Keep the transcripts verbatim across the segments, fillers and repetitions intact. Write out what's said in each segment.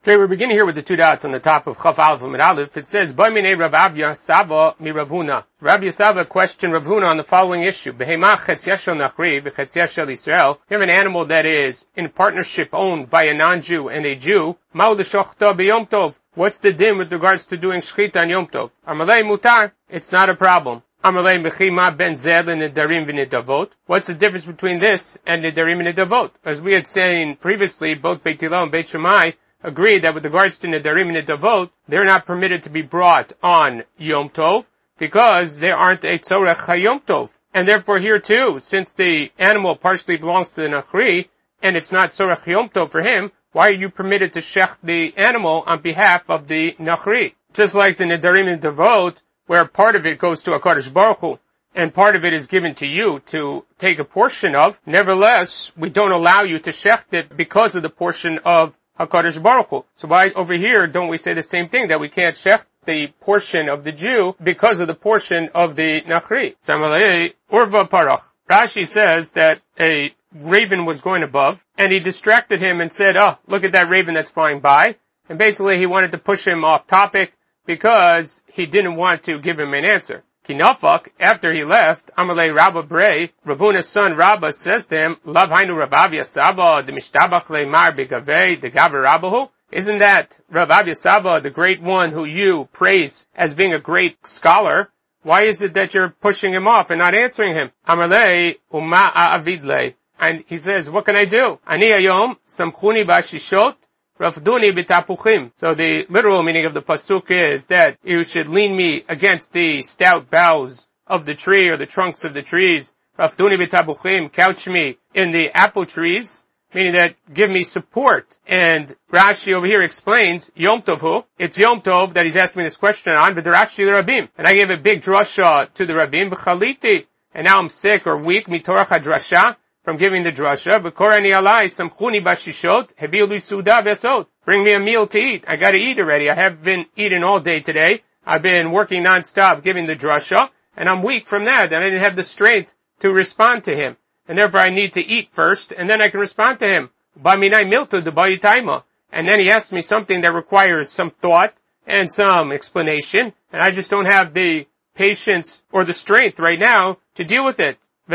Okay, we're beginning here with the two dots on the top of Chaf Aleph and Aleph. It says, By minei Rav Abya Saba mi Rav Huna. Rav Yasava questioned Rav Huna on the following issue. Behemah chetziyah shel nachri v'chetziyah shel Yisrael. You have an animal that is in partnership owned by a non-Jew and a Jew. Ma'u l'shochta b'yom tov. What's the din with regards to doing shchita on Yom Tov? Amalei mutar. It's not a problem. Amalei mechima ben zeh l'nedarim v'nedavot. What's the difference between this and nedarim and nedavot? As we had seen previously, both Beit Hillel and Beit Shammai agree that with regards to nedarim and nedavot, they're not permitted to be brought on Yom Tov because they aren't a tzorech hayom tov. And therefore here too, since the animal partially belongs to the nachri and it's not tzorech yom tov for him, why are you permitted to shech the animal on behalf of the nachri? Just like the nedarim and nedavot, where part of it goes to HaKadosh Baruch Hu and part of it is given to you to take a portion of, nevertheless, we don't allow you to shech it because of the portion of HaKadosh Baruch Hu. So why over here don't we say the same thing, that we can't shech the portion of the Jew because of the portion of the Nachri? Samalei Urva Parach. Rashi says that a raven was going above and he distracted him and said, oh, look at that raven that's flying by. And basically he wanted to push him off topic because he didn't want to give him an answer. Kinafak, after he left, Amalei Rabba Brei, Rav Huna's son Rabba says to him, Lav hainu Rav Abya Saba, the mishtabach leimar begavei, the gaver Rabbahu? Isn't that Rav Abya Saba, the great one who you praise as being a great scholar? Why is it that you're pushing him off and not answering him? Amalei Uma Avidle. And he says, what can I do? Ani ayom, samchuni bashishot, Rafduni b'tapuchim. So the literal meaning of the pasuk is that you should lean me against the stout boughs of the tree or the trunks of the trees. Rafduni b'tapuchim, couch me in the apple trees, meaning that give me support. And Rashi over here explains, Yom Tov hu, it's Yom Tov that he's asking this question on, but the Rashi the Rabbim. And I gave a big drasha to the Rabbim, b'chaliti, and now I'm sick or weak, mitorach hadrasha, from giving the drasha, b'korani alai, samchuni bashishot, hebilu suda vesot. Bring me a meal to eat. I gotta eat already. I have been eating all day today. I've been working nonstop giving the drasha, and I'm weak from that, and I didn't have the strength to respond to him. And therefore I need to eat first, and then I can respond to him. Baminai milto de bayitaima. And then he asked me something that requires some thought and some explanation, and I just don't have the patience or the strength right now to deal with it. So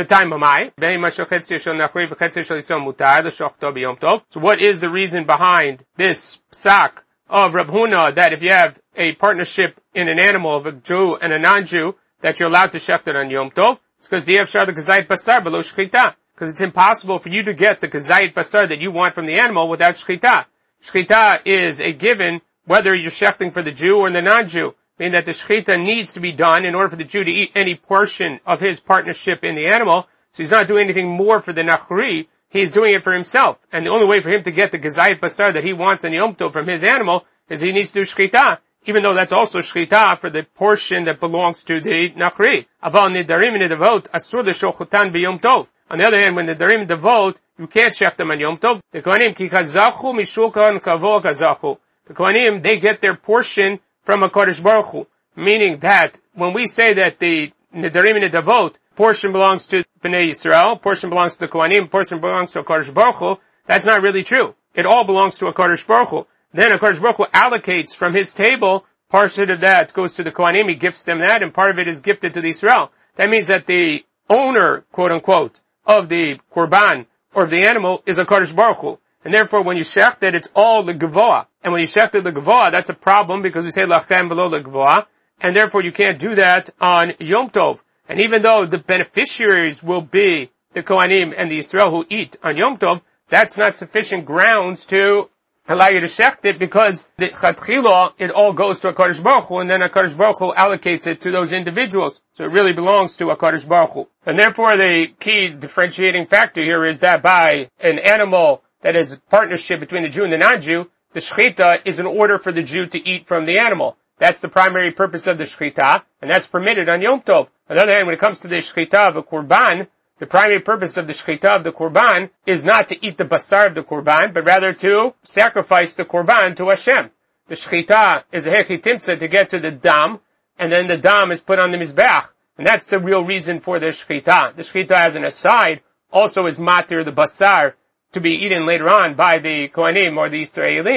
what is the reason behind this psak of Rav Huna that if you have a partnership in an animal of a Jew and a non-Jew that you're allowed to shecht it on Yom Tov? It's because the Efshar the Kazayit Basar below Shchita. Because it's impossible for you to get the Kazayit Basar that you want from the animal without Shchita. Shchita is a given whether you're shechting for the Jew or the non-Jew. Meaning that the shechita needs to be done in order for the Jew to eat any portion of his partnership in the animal. So he's not doing anything more for the nachri. He's doing it for himself. And the only way for him to get the gazayit basar that he wants on Yom Tov from his animal is he needs to do shechita. Even though that's also shechita for the portion that belongs to the nachri. Aval nedarim nedavot asur l'shochutan b'Yom Tov. On the other hand, when the nedarim nedavot, you can't shech them on Yom Tov. The kohanim ki kazachu mishulkan kavo kazachu. The kohanim, they get their portion from HaKadosh Baruch Hu, meaning that when we say that the nedarim and nedavot portion belongs to Bnei Yisrael, portion belongs to the Kohanim, portion belongs to HaKadosh Baruch Hu, that's not really true. It all belongs to HaKadosh Baruch Hu. Then HaKadosh Baruch Hu allocates from his table, part of that goes to the Kohanim, he gifts them that, and part of it is gifted to the Yisrael. That means that the owner, quote unquote, of the Korban, or of the animal, is HaKadosh Baruch Hu. And therefore, when you shecht it, it's all the Gavoa. And when you shecht it the Gavoa, that's a problem because we say lachem below the Gavoa. And therefore, you can't do that on Yom Tov. And even though the beneficiaries will be the Kohanim and the Yisrael who eat on Yom Tov, that's not sufficient grounds to allow you to shecht it because the Chatchila, it all goes to HaKadosh Baruch Hu, and then HaKadosh Baruch Hu allocates it to those individuals. So it really belongs to HaKadosh Baruch Hu. And therefore, the key differentiating factor here is that by an animal that is a partnership between the Jew and the non-Jew, the shechita is in order for the Jew to eat from the animal. That's the primary purpose of the shechita, and that's permitted on Yom Tov. On the other hand, when it comes to the shechita of a korban, the primary purpose of the shechita of the korban is not to eat the basar of the korban, but rather to sacrifice the korban to Hashem. The shechita is a hechitimtza to get to the dam, and then the dam is put on the mizbeach. And that's the real reason for the shechita. The shechita, as an aside, also is matir the basar, to be eaten later on by the Kohanim or the Yisraelim,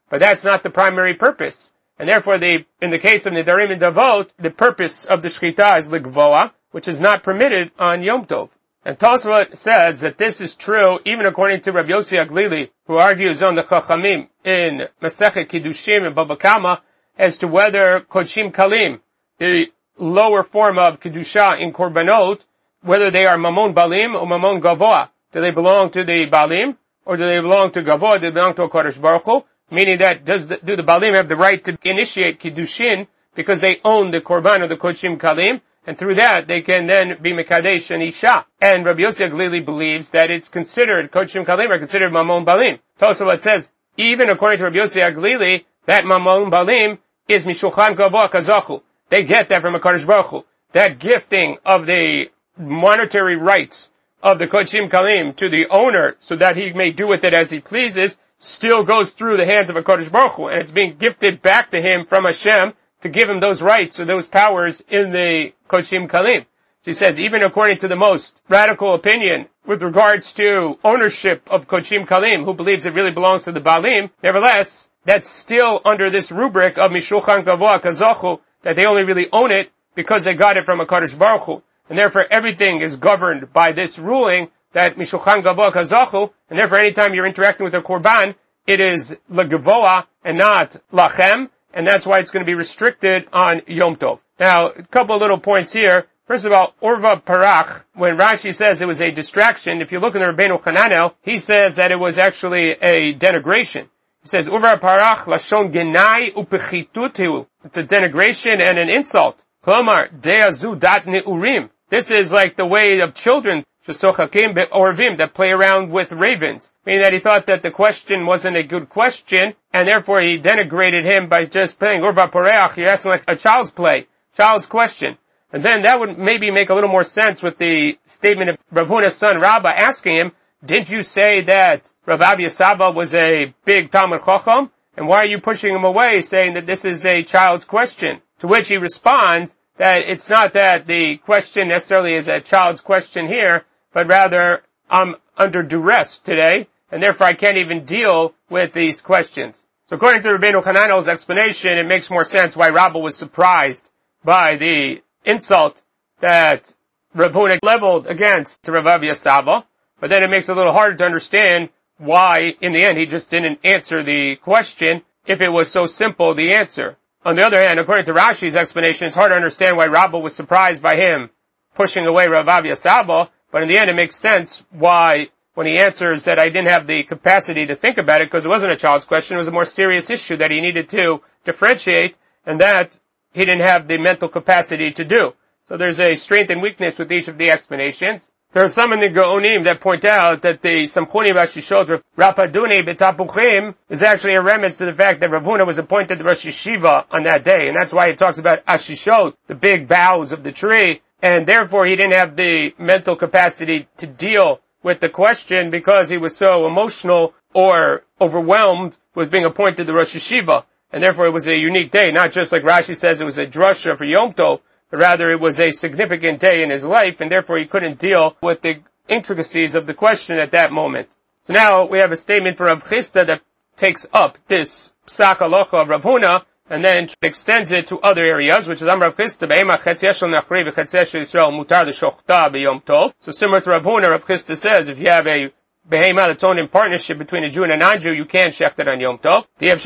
but that's not the primary purpose. And therefore, the, in the case of Nidarim and Davot, the purpose of the Shechita is Ligvoa, which is not permitted on Yom Tov. And Tosfot says that this is true even according to Rabbi Yossi Aglili, who argues on the Chachamim in Masechet Kiddushim and Baba Kama as to whether Kodshim Kalim, the lower form of Kedusha in Korbanot, whether they are Mamon Balim or Mamon Gavoa. Do they belong to the Balim or do they belong to Gavoa? Do they belong to a Kodesh Baruch Hu? Meaning that does the, do the Balim have the right to initiate Kiddushin because they own the Korban or the Kodshim Kalim? And through that, they can then be Mekadesh and Isha. And Rabbi Yossi Aglili believes that it's considered, Kodshim Kalim are considered Mamon Balim. Tosafot says, even according to Rabbi Yossi Aglili, that Mamon Balim is Mishulchan Gavoa Kazachu. They get that from a Kodesh Baruch Hu. That gifting of the monetary rights of the Kodshim Kalim to the owner so that he may do with it as he pleases still goes through the hands of a Kodesh Baruch Hu. And it's being gifted back to him from Hashem to give him those rights or those powers in the Kodshim Kalim. She says, even according to the most radical opinion with regards to ownership of Kodshim Kalim, who believes it really belongs to the Balim, nevertheless, that's still under this rubric of Mishulchan Gavoa Kazachu, that they only really own it because they got it from a Kodesh Baruch Hu. And therefore everything is governed by this ruling that Mishulchan Gavoa Kazachu, and therefore anytime you're interacting with a Korban, it is L'Gavoa and not Lachem, and that's why it's going to be restricted on Yom Tov. Now, a couple of little points here. First of all, Urva Parach, when Rashi says it was a distraction, if you look in the Rabbeinu Hananel, he says that it was actually a denigration. He says, Urva Parach lashon genai upechitutu. It's a denigration and an insult. Klomar, deazu dat neurim. This is like the way of children, shesochakim be'orvim, that play around with ravens. Meaning that he thought that the question wasn't a good question, and therefore he denigrated him by just playing Urva Parach. You're asking like a child's play, child's question. And then that would maybe make a little more sense with the statement of Rav Huna's son Rabba asking him, didn't you say that Rav Abya Saba was a big Talmud Chacham? And why are you pushing him away saying that this is a child's question? To which he responds that it's not that the question necessarily is a child's question here, but rather I'm under duress today, and therefore I can't even deal with these questions. So according to Rabbeinu Hananel's explanation, it makes more sense why Rabba was surprised by the insult that Rav Huna leveled against Rav Abya Saba, but then it makes it a little harder to understand why, in the end, he just didn't answer the question if it was so simple, the answer. On the other hand, according to Rashi's explanation, it's hard to understand why Rabba was surprised by him pushing away Rav Abya Saba, but in the end, it makes sense why, when he answers that I didn't have the capacity to think about it, because it wasn't a child's question, it was a more serious issue that he needed to differentiate, and that he didn't have the mental capacity to do. So there's a strength and weakness with each of the explanations. There are some in the Gaonim that point out that the Samchuni Rashishot of Rapaduni B'Tapuchim is actually a remnant to the fact that Rav Huna was appointed to Rosh Yeshiva on that day, and that's why it talks about Ashishot, the big boughs of the tree, and therefore he didn't have the mental capacity to deal with the question because he was so emotional or overwhelmed with being appointed to Rosh Yeshiva. And therefore it was a unique day, not just like Rashi says it was a drasha for Yom Tov, but rather it was a significant day in his life, and therefore he couldn't deal with the intricacies of the question at that moment. So now we have a statement from Rav Chisda that takes up this psak halacha of Rav Huna, and then extends it to other areas, which is Am Rav Chisda, Be'ema Chetziah shel Nachri v'Chetziah shel Yisrael mutar l'shochta b'Yom Tov. So similar to Rav Huna, Rav Chisda says, if you have a behema that's owned in partnership between a Jew and a non-Jew, you can't shecht it on Yom Tov.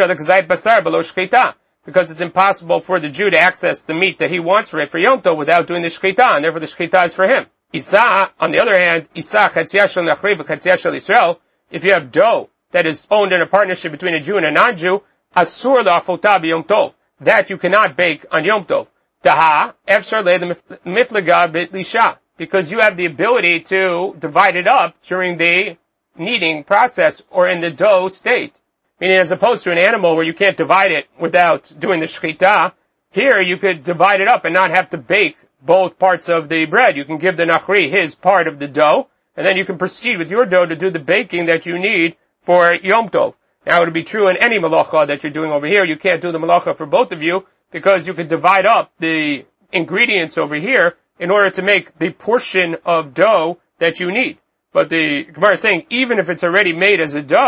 Because it's impossible for the Jew to access the meat that he wants for it for Yom Tov without doing the shechita, and therefore the shechita is for him. Isa, on the other hand, Isa chetziah shel nachri v'chetziah shel Yisrael, if you have dough that is owned in a partnership between a Jew and a non-Jew, asur la'achota b'Yom Tov, that you cannot bake on Yom Tov. Daha, efshar le'miflega b'lisha, because you have the ability to divide it up during the kneading process or in the dough state. Meaning as opposed to an animal where you can't divide it without doing the shechita, here you could divide it up and not have to bake both parts of the bread. You can give the nachri his part of the dough, and then you can proceed with your dough to do the baking that you need for Yom Tov. Now it would be true in any malacha that you're doing over here. You can't do the malacha for both of you because you could divide up the ingredients over here in order to make the portion of dough that you need. But the Gemara is saying even if it's already made as a dough,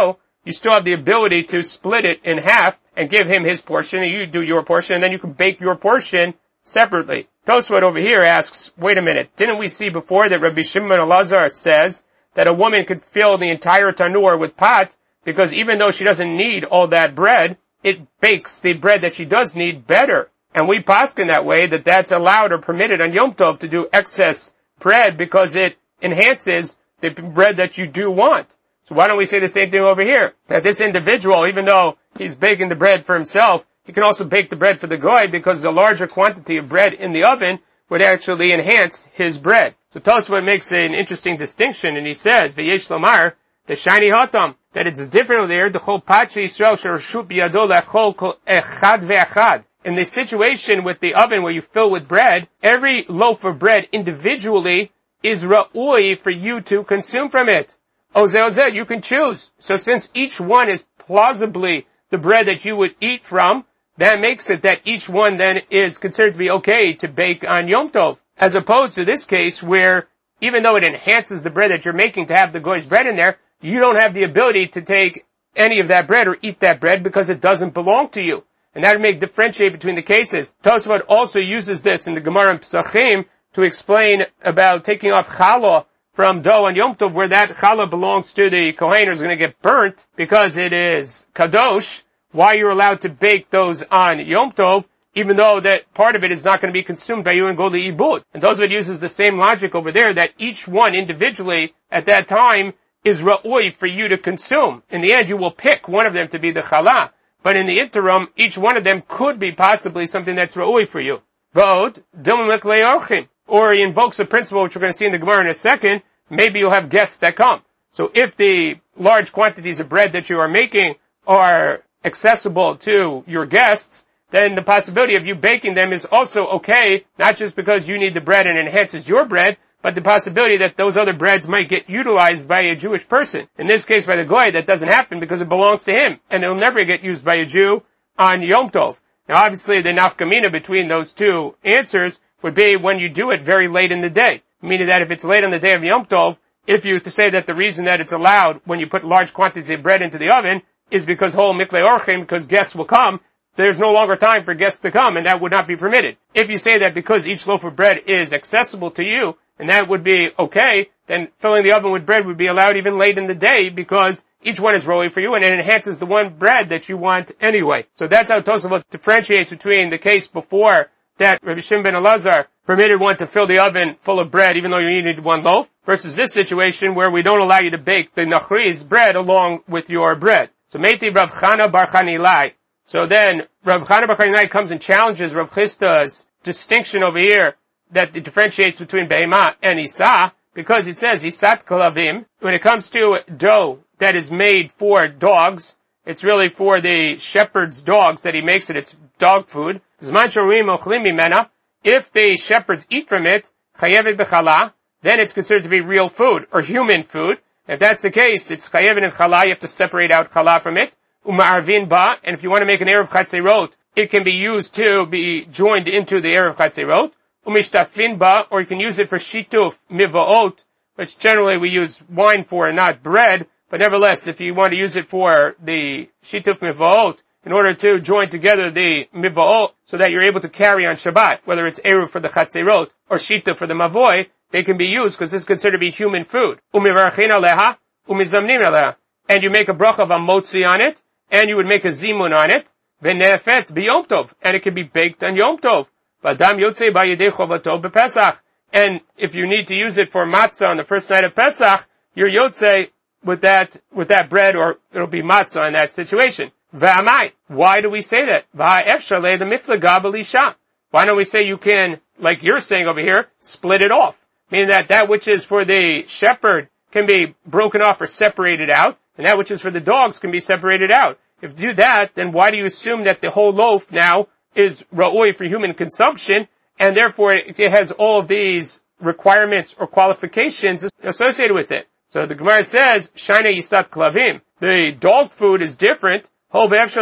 you still have the ability to split it in half and give him his portion, and you do your portion, and then you can bake your portion separately. Tosfot over here asks, wait a minute, didn't we see before that Rabbi Shimon Elazar says that a woman could fill the entire tanur with pot, because even though she doesn't need all that bread, it bakes the bread that she does need better. And we paskin that way, that that's allowed or permitted on Yom Tov to do excess bread because it enhances the bread that you do want. So why don't we say the same thing over here? That this individual, even though he's baking the bread for himself, he can also bake the bread for the goy, because the larger quantity of bread in the oven would actually enhance his bread. So Tosfot makes an interesting distinction, and he says, V'yesh lomar, the shiny hotam, that it's different there, the whole pachi Yisrael shershut biyado lechol kol echad ve'echad. In the situation with the oven where you fill with bread, every loaf of bread individually is ra'ui for you to consume from it. Ozeh, ozeh, you can choose. So since each one is plausibly the bread that you would eat from, that makes it that each one then is considered to be okay to bake on Yom Tov. As opposed to this case where, even though it enhances the bread that you're making to have the goy's bread in there, you don't have the ability to take any of that bread or eat that bread because it doesn't belong to you. And that would make differentiate between the cases. Tosfot also uses this in the Gemara in Pesachim to explain about taking off challah from dough on Yom Tov, where that challah belongs to the Kohen, is going to get burnt because it is kadosh. Why you're allowed to bake those on Yom Tov, even though that part of it is not going to be consumed by you and go to ibud. And Tosfot uses the same logic over there, that each one individually at that time is ra'ui for you to consume. In the end, you will pick one of them to be the challah. But in the interim, each one of them could be possibly something that's ra'ui for you. V'od, dilma miklei orchim. Or he invokes a principle which we're going to see in the Gemara in a second. Maybe you'll have guests that come. So if the large quantities of bread that you are making are accessible to your guests, then the possibility of you baking them is also okay, not just because you need the bread and enhances your bread, but the possibility that those other breads might get utilized by a Jewish person. In this case, by the goy, that doesn't happen because it belongs to him, and it'll never get used by a Jew on Yom Tov. Now, obviously, the nafkamina between those two answers would be when you do it very late in the day. Meaning that if it's late on the day of Yom Tov, if you to say that the reason that it's allowed when you put large quantities of bread into the oven is because whole miklei orchim, because guests will come, there's no longer time for guests to come, and that would not be permitted. If you say that because each loaf of bread is accessible to you, and that would be okay, then filling the oven with bread would be allowed even late in the day, because each one is roi for you, and it enhances the one bread that you want anyway. So that's how Tosafot differentiates between the case before that Rabbi Shimon ben Elazar permitted one to fill the oven full of bread, even though you needed one loaf, versus this situation where we don't allow you to bake the nachri's bread along with your bread. So Meiti Rav Chana bar Chanilai. So then Rav Chana bar Chanilai comes and challenges Rav Chista's distinction over here that it differentiates between Behemah and Isa, because it says Isat Kalavim. When it comes to dough that is made for dogs, it's really for the shepherd's dogs that he makes it. It's dog food. Zman shorim ochlim mimena. If the shepherds eat from it, chayevet b'chala, then it's considered to be real food, or human food. If that's the case, it's chayevet in chala, you have to separate out chala from it. Uma'arvin ba, and if you want to make an erev chatzerot, it can be used to be joined into the erev chatzerot. Umishtafin ba, or you can use it for shituf mivaot, which generally we use wine for and not bread, but nevertheless, if you want to use it for the shituf mivaot, in order to join together the mivaot, so that you're able to carry on Shabbat, whether it's eruv for the chatzerot or shituf for the mavoy, they can be used because this is considered to be human food. Umivarachin aleha, umizamnim aleha, and you make a bracha of a motzi on it, and you would make a zimun on it, v'nefet b'yom tov, and it can be baked on Yom Tov. V'adam yotzei ba'yedei chovato b'Pesach, and if you need to use it for matzah on the first night of Pesach, you're yotzei with that with that bread, or it'll be matzah in that situation. V'amai. Why do we say that? V'ha'efshar le the miflaga b'lisha. Why don't we say you can, like you're saying over here, split it off? Meaning that that which is for the shepherd can be broken off or separated out, and that which is for the dogs can be separated out. If you do that, then why do you assume that the whole loaf now is ra'oi for human consumption, and therefore it has all of these requirements or qualifications associated with it? So the Gemara says, Shaina Yisat Klavim. The dog food is different, because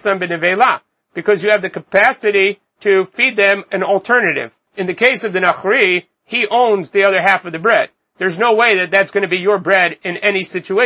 you have the capacity to feed them an alternative. In the case of the Nachri, he owns the other half of the bread. There's no way that that's going to be your bread in any situation.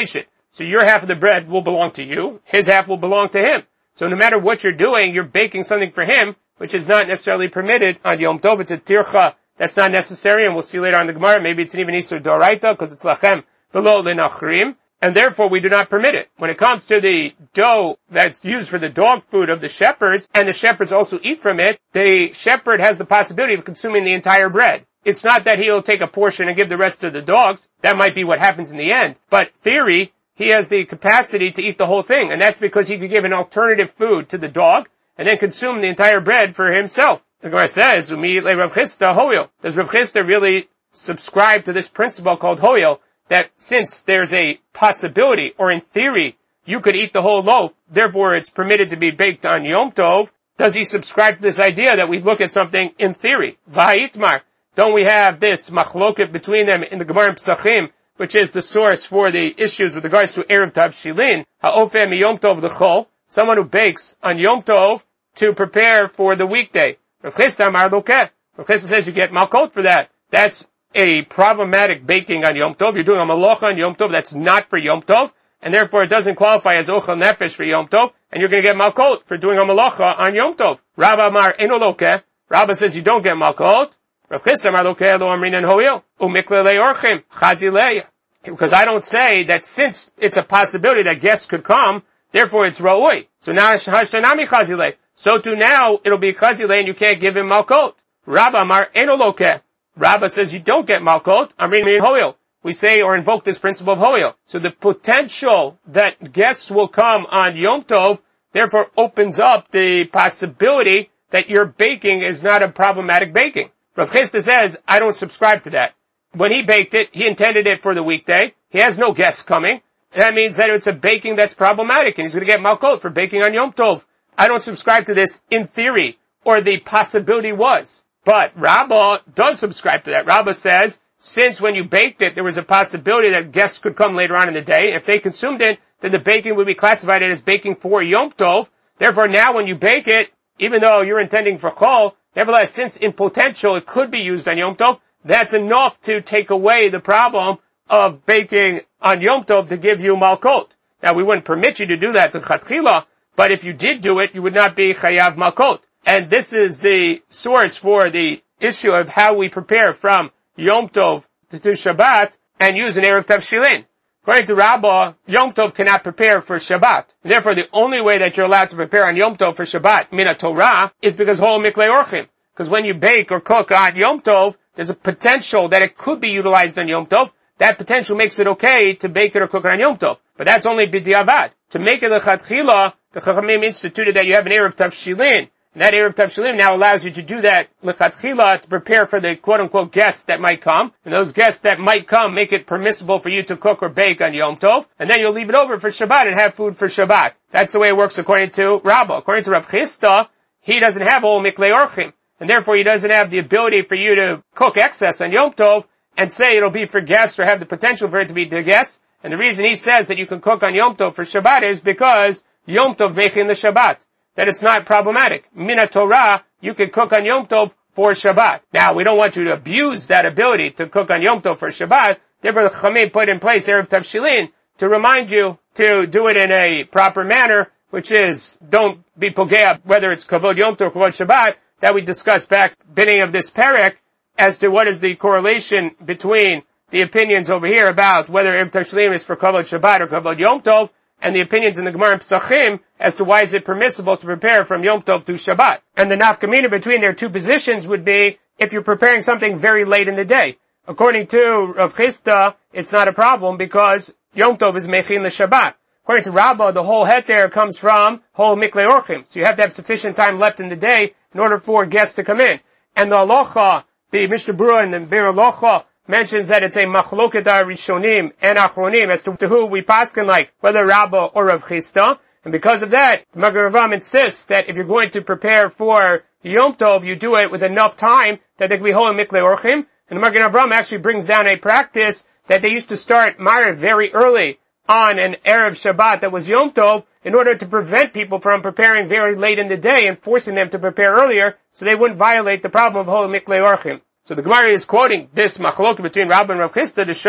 So your half of the bread will belong to you, his half will belong to him. So no matter what you're doing, you're baking something for him, which is not necessarily permitted on Yom Tov. It's a tircha that's not necessary, and we'll see later on in the Gemara, maybe it's even Isur Doraita, because it's lachem v'lo lenachrim, and therefore we do not permit it. When it comes to the dough that's used for the dog food of the shepherds, and the shepherds also eat from it, the shepherd has the possibility of consuming the entire bread. It's not that he'll take a portion and give the rest to the dogs. That might be what happens in the end. But theory, he has the capacity to eat the whole thing, and that's because he could give an alternative food to the dog, and then consume the entire bread for himself. The Gemara says, immediately Rav Chisda hoyo. Does Rav Chisda really subscribe to this principle called hoyo, that since there's a possibility, or in theory, you could eat the whole loaf, therefore it's permitted to be baked on Yom Tov? Does he subscribe to this idea that we look at something in theory? Va'itmar. Don't we have this machloket between them in the Gemara in Pesachim, which is the source for the issues with regards to Erev Tavshilin, ha'ofeh mi Yom Tov l'chol, someone who bakes on Yom Tov to prepare for the weekday. Rav Chisda amar lokeh. Rav Chisda says you get malkot for that. That's a problematic baking on Yom Tov. You're doing a malacha on Yom Tov that's not for Yom Tov, and therefore it doesn't qualify as ochel nefesh for Yom Tov, and you're going to get malkot for doing a malacha on Yom Tov. Rabba amar eno lokeh. Rabba says you don't get malkot. Rav Chisda amar lokeh lo amrinan hoyo umikle leorchim chazilei. Because I don't say that since it's a possibility that guests could come, therefore it's ra'oi. So now hashtanami chazilei. So too now it'll be chazilei and you can't give him malkot. Rabba amar eno lokeh. Rabba says you don't get malkot. Amrin hoyo. We say or invoke this principle of hoyo. So the potential that guests will come on Yom Tov therefore opens up the possibility that your baking is not a problematic baking. Rav Chisda says, I don't subscribe to that. When he baked it, he intended it for the weekday. He has no guests coming. That means that it's a baking that's problematic, and he's going to get malkot for baking on Yom Tov. I don't subscribe to this in theory, or the possibility was. But Rabbah does subscribe to that. Rabbah says, since when you baked it, there was a possibility that guests could come later on in the day. If they consumed it, then the baking would be classified as baking for Yom Tov. Therefore, now when you bake it, even though you're intending for Chol, nevertheless, since in potential it could be used on Yom Tov, that's enough to take away the problem of baking on Yom Tov to give you malkot. Now, we wouldn't permit you to do that to Chatchila, but if you did do it, you would not be chayav malkot. And this is the source for the issue of how we prepare from Yom Tov to, to Shabbat and use an Erev Tavshilin. According to Rabbah, Yom Tov cannot prepare for Shabbat. Therefore, the only way that you're allowed to prepare on Yom Tov for Shabbat, mina Torah, is because hol miklei orchim. Because when you bake or cook on Yom Tov, there's a potential that it could be utilized on Yom Tov. That potential makes it okay to bake it or cook it on Yom Tov. But that's only b'diavad. To make it a Lechatchila, the Chachamim instituted that you have an Erev Tavshilin. And that Erev Tavshilin now allows you to do that Lechatchila to prepare for the quote-unquote guests that might come. And those guests that might come make it permissible for you to cook or bake on Yom Tov. And then you'll leave it over for Shabbat and have food for Shabbat. That's the way it works according to Rabbah. According to Rav Chisda, he doesn't have all miklei orchim. And therefore he doesn't have the ability for you to cook excess on Yom Tov and say it'll be for guests or have the potential for it to be the guests. And the reason he says that you can cook on Yom Tov for Shabbat is because Yom Tov mechin the Shabbat. That it's not problematic. Mina Torah, you can cook on Yom Tov for Shabbat. Now, we don't want you to abuse that ability to cook on Yom Tov for Shabbat. Therefore, the Chachamim put in place Erev Tavshilin to remind you to do it in a proper manner, which is don't be pogea, whether it's Kavod Yom Tov or Kavod Shabbat, that we discussed back beginning of this parak as to what is the correlation between the opinions over here about whether Erev Tavshilin is for Kavod Shabbat or Kavod Yom Tov, and the opinions in the Gemara and Pesachim as to why is it permissible to prepare from Yom Tov to Shabbat. And the nafkamina between their two positions would be if you're preparing something very late in the day. According to Rav Chisda, it's not a problem because Yom Tov is mechin the Shabbat. According to Rabbah, the whole heter comes from whole miklei orchim. So you have to have sufficient time left in the day in order for guests to come in. And the halacha, the Mishnah Berurah and the Bir Halacha, mentions that it's a machloket rishonim and achronim as to, to who we paskin like, whether Rabbah or Rav Chisda. And because of that, the Magen Avraham insists that if you're going to prepare for Yom Tov, you do it with enough time that they can be whole miklei orchim. And the Magen Avraham actually brings down a practice that they used to start Ma'ariv very early on an Erev Shabbat that was Yom Tov in order to prevent people from preparing very late in the day and forcing them to prepare earlier so they wouldn't violate the problem of whole miklei orchim. So the Gemara is quoting this machlok between Rabbah and Rav Chisda to show you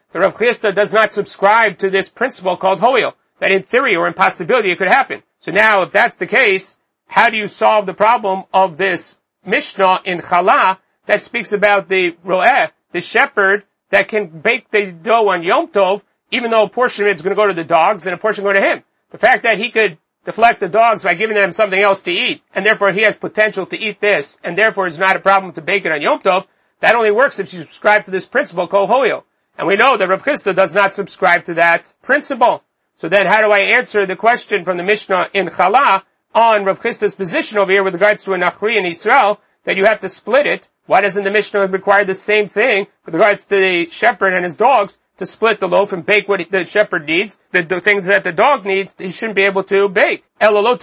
the Rav Chisda does not subscribe to this principle called hoil, that in theory or in possibility it could happen. So now, if that's the case, how do you solve the problem of this Mishnah in Chala that speaks about the ro'eh, the shepherd, that can bake the dough on Yom Tov, even though a portion of it is going to go to the dogs and a portion going to him? The fact that he could deflect the dogs by giving them something else to eat, and therefore he has potential to eat this, and therefore it's not a problem to bake it on Yom Tov, that only works if you subscribe to this principle called hoil. And we know that Rav Chisda does not subscribe to that principle. So then how do I answer the question from the Mishnah in Chala on Rav Chisda's position over here with regards to a Nachri in Israel, that you have to split it? Why doesn't the Mishnah require the same thing with regards to the shepherd and his dogs, to split the loaf and bake what the shepherd needs, the, the things that the dog needs, he shouldn't be able to bake? Don't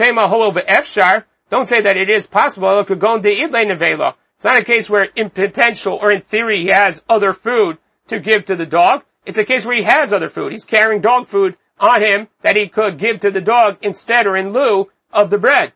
say that it is possible. It's not a case where in potential or in theory he has other food to give to the dog. It's a case where he has other food. He's carrying dog food on him that he could give to the dog instead or in lieu of the bread.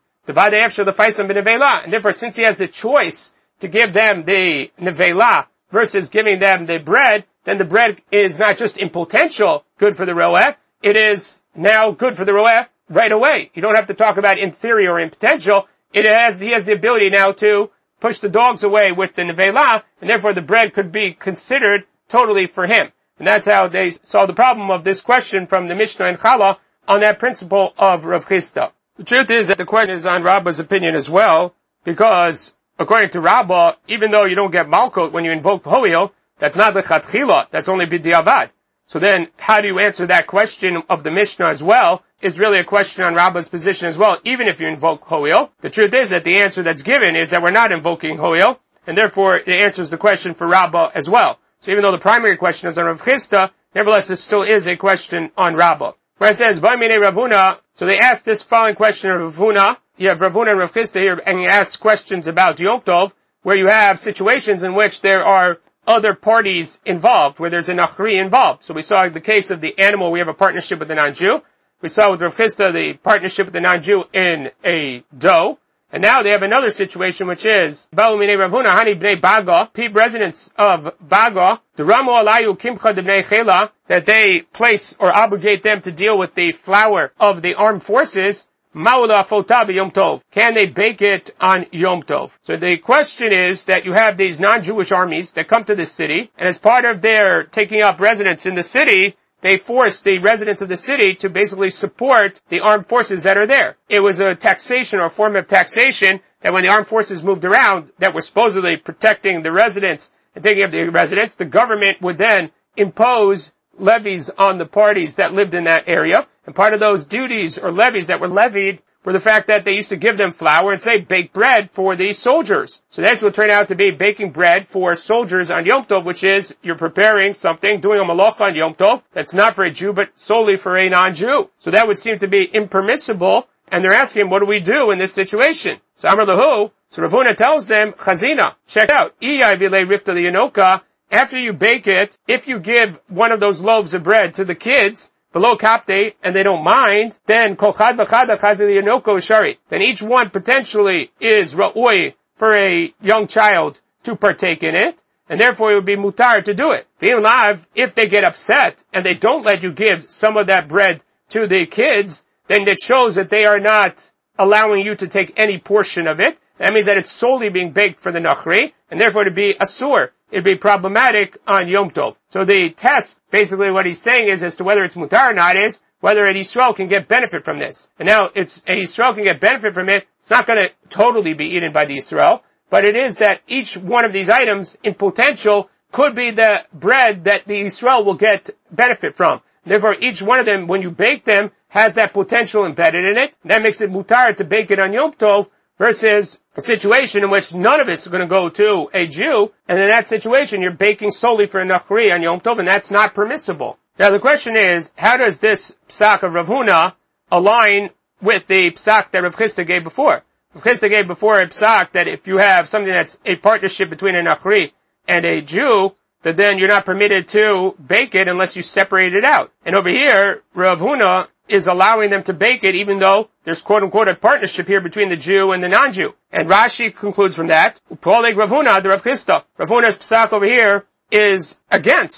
And therefore, since he has the choice to give them the nevela versus giving them the bread, then the bread is not just in potential good for the ro'eh, it is now good for the ro'eh right away. You don't have to talk about in theory or in potential. It has, he has the ability now to push the dogs away with the nevela, and therefore the bread could be considered totally for him. And that's how they solve the problem of this question from the Mishnah in Chala on that principle of Rav Chisda. The truth is that the question is on Rabbah's opinion as well, because according to Rabbah, even though you don't get malkot when you invoke hoil, that's not lechatchila, that's only b'diavad. So then, how do you answer that question of the Mishnah as well, is really a question on Rabbah's position as well, even if you invoke hoil. The truth is that the answer that's given is that we're not invoking hoil, and therefore it answers the question for Rabbah as well. So even though the primary question is on Rav Chisda, nevertheless it still is a question on Rabbah. Where it says, Ba'mine Ravuna, so they asked this following question of Ravuna. You have Ravuna and Rav Chisda here, and he asks questions about Yom Tov, where you have situations in which there are other parties involved, where there's a Nachri involved. So we saw the case of the animal, we have a partnership with the non-Jew. We saw with Rav Chisda the partnership with the non-Jew in a dough. And now they have another situation, which is, Balu Mine Ravuna, Hani Bnei Baga, Peep residents of Baga, the Ramo Alayu Kimcha de Bnei Chela, that they place or obligate them to deal with the flour of the armed forces, Maula Fota Yom Tov. Can they bake it on Yom Tov? So the question is that you have these non-Jewish armies that come to this city, and as part of their taking up residence in the city, they forced the residents of the city to basically support the armed forces that are there. It was a taxation or a form of taxation that when the armed forces moved around that were supposedly protecting the residents and taking up the residents, the government would then impose levies on the parties that lived in that area. And part of those duties or levies that were levied were the fact that they used to give them flour and say, bake bread for the soldiers. So this will turn out to be baking bread for soldiers on Yom Tov, which is, you're preparing something, doing a malacha on Yom Tov, that's not for a Jew, but solely for a non-Jew. So that would seem to be impermissible, and they're asking, what do we do in this situation? So Amar Lahu, so Ravuna tells them, Chazina, check out, Iyai v'lei rifta liyanoka, after you bake it, if you give one of those loaves of bread to the kids, below kapte, and they don't mind, then kol chad v'chada chazil yanoko shari. Then each one potentially is ra'ui for a young child to partake in it, and therefore it would be mutar to do it. V'im lav, if they get upset and they don't let you give some of that bread to the kids, then it shows that they are not allowing you to take any portion of it. That means that it's solely being baked for the nachri, and therefore to be asur. It'd be problematic on Yom Tov. So the test, basically what he's saying is, as to whether it's mutar or not, is whether a Yisrael can get benefit from this. And now, it's, a Yisrael can get benefit from it. It's not going to totally be eaten by the Yisrael, but it is that each one of these items, in potential, could be the bread that the Yisrael will get benefit from. Therefore, each one of them, when you bake them, has that potential embedded in it. That makes it mutar to bake it on Yom Tov, versus a situation in which none of it's going to go to a Jew, and in that situation you're baking solely for a Nachri on Yom Tov, and that's not permissible. Now the question is, how does this psak of Rav Huna align with the psak that Rav Chisda gave before? Rav Chisda gave before a psak that if you have something that's a partnership between a Nachri and a Jew, that then you're not permitted to bake it unless you separate it out. And over here, Rav Huna is allowing them to bake it, even though there's quote-unquote a partnership here between the Jew and the non-Jew. And Rashi concludes from that, Upoleg Rav Huna, the Rav Chisda. Rav Huna's psak over here is against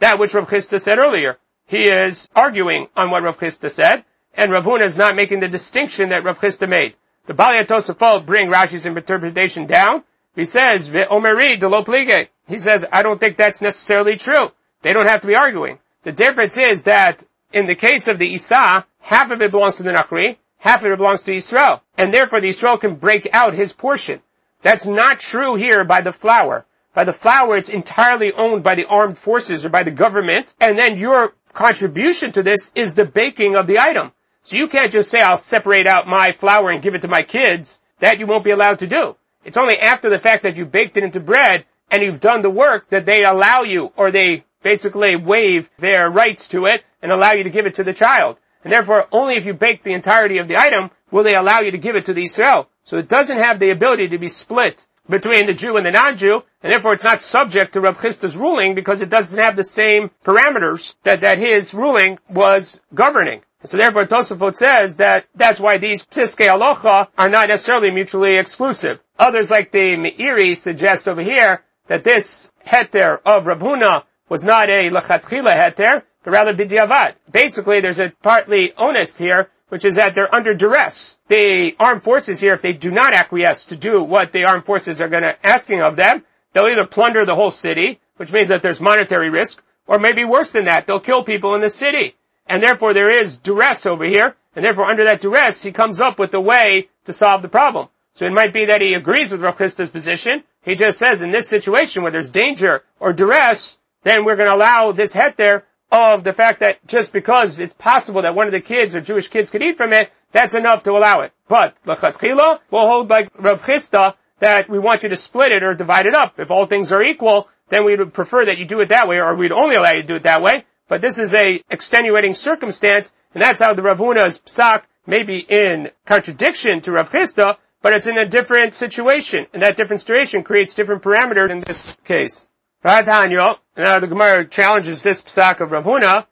that which Rav Chisda said earlier. He is arguing on what Rav Chisda said, and Rav Huna is not making the distinction that Rav Chisda made. The Balei Tosafot bring Rashi's interpretation down. He says, Ve'omeri de lo plige. He says, I don't think that's necessarily true. They don't have to be arguing. The difference is that in the case of the Isa, half of it belongs to the Nachri, half of it belongs to Yisrael. And therefore the Yisrael can break out his portion. That's not true here by the flour. By the flour, it's entirely owned by the armed forces or by the government, and then your contribution to this is the baking of the item. So you can't just say, I'll separate out my flour and give it to my kids. That you won't be allowed to do. It's only after the fact that you baked it into bread and you've done the work that they allow you, or they basically waive their rights to it and allow you to give it to the child. And therefore, only if you bake the entirety of the item will they allow you to give it to the Israel. So it doesn't have the ability to be split between the Jew and the non-Jew, and therefore it's not subject to Rav Chisda's ruling because it doesn't have the same parameters that, that his ruling was governing. So therefore Tosafot says that that's why these Piskei Halacha are not necessarily mutually exclusive. Others like the Meiri suggest over here that this heter of Rav Huna was not a lechatchila heter, but rather b'diavad. Basically there's a partly onus here, which is that they're under duress. The armed forces here, if they do not acquiesce to do what the armed forces are going to asking of them, they'll either plunder the whole city, which means that there's monetary risk, or maybe worse than that, they'll kill people in the city. And therefore there is duress over here, and therefore under that duress he comes up with a way to solve the problem. So it might be that he agrees with Rav Chisda's position. He just says in this situation where there's danger or duress, then we're going to allow this heter of the fact that just because it's possible that one of the kids or Jewish kids could eat from it, that's enough to allow it. But l'chatchila will hold like Rav Chisda that we want you to split it or divide it up. If all things are equal, then we would prefer that you do it that way, or we'd only allow you to do it that way. But this is a extenuating circumstance, and that's how the Rav Huna's psak may be in contradiction to Rav Chisda, but it's in a different situation, and that different situation creates different parameters in this case. Now the Gemara challenges this psak of Rav Huna.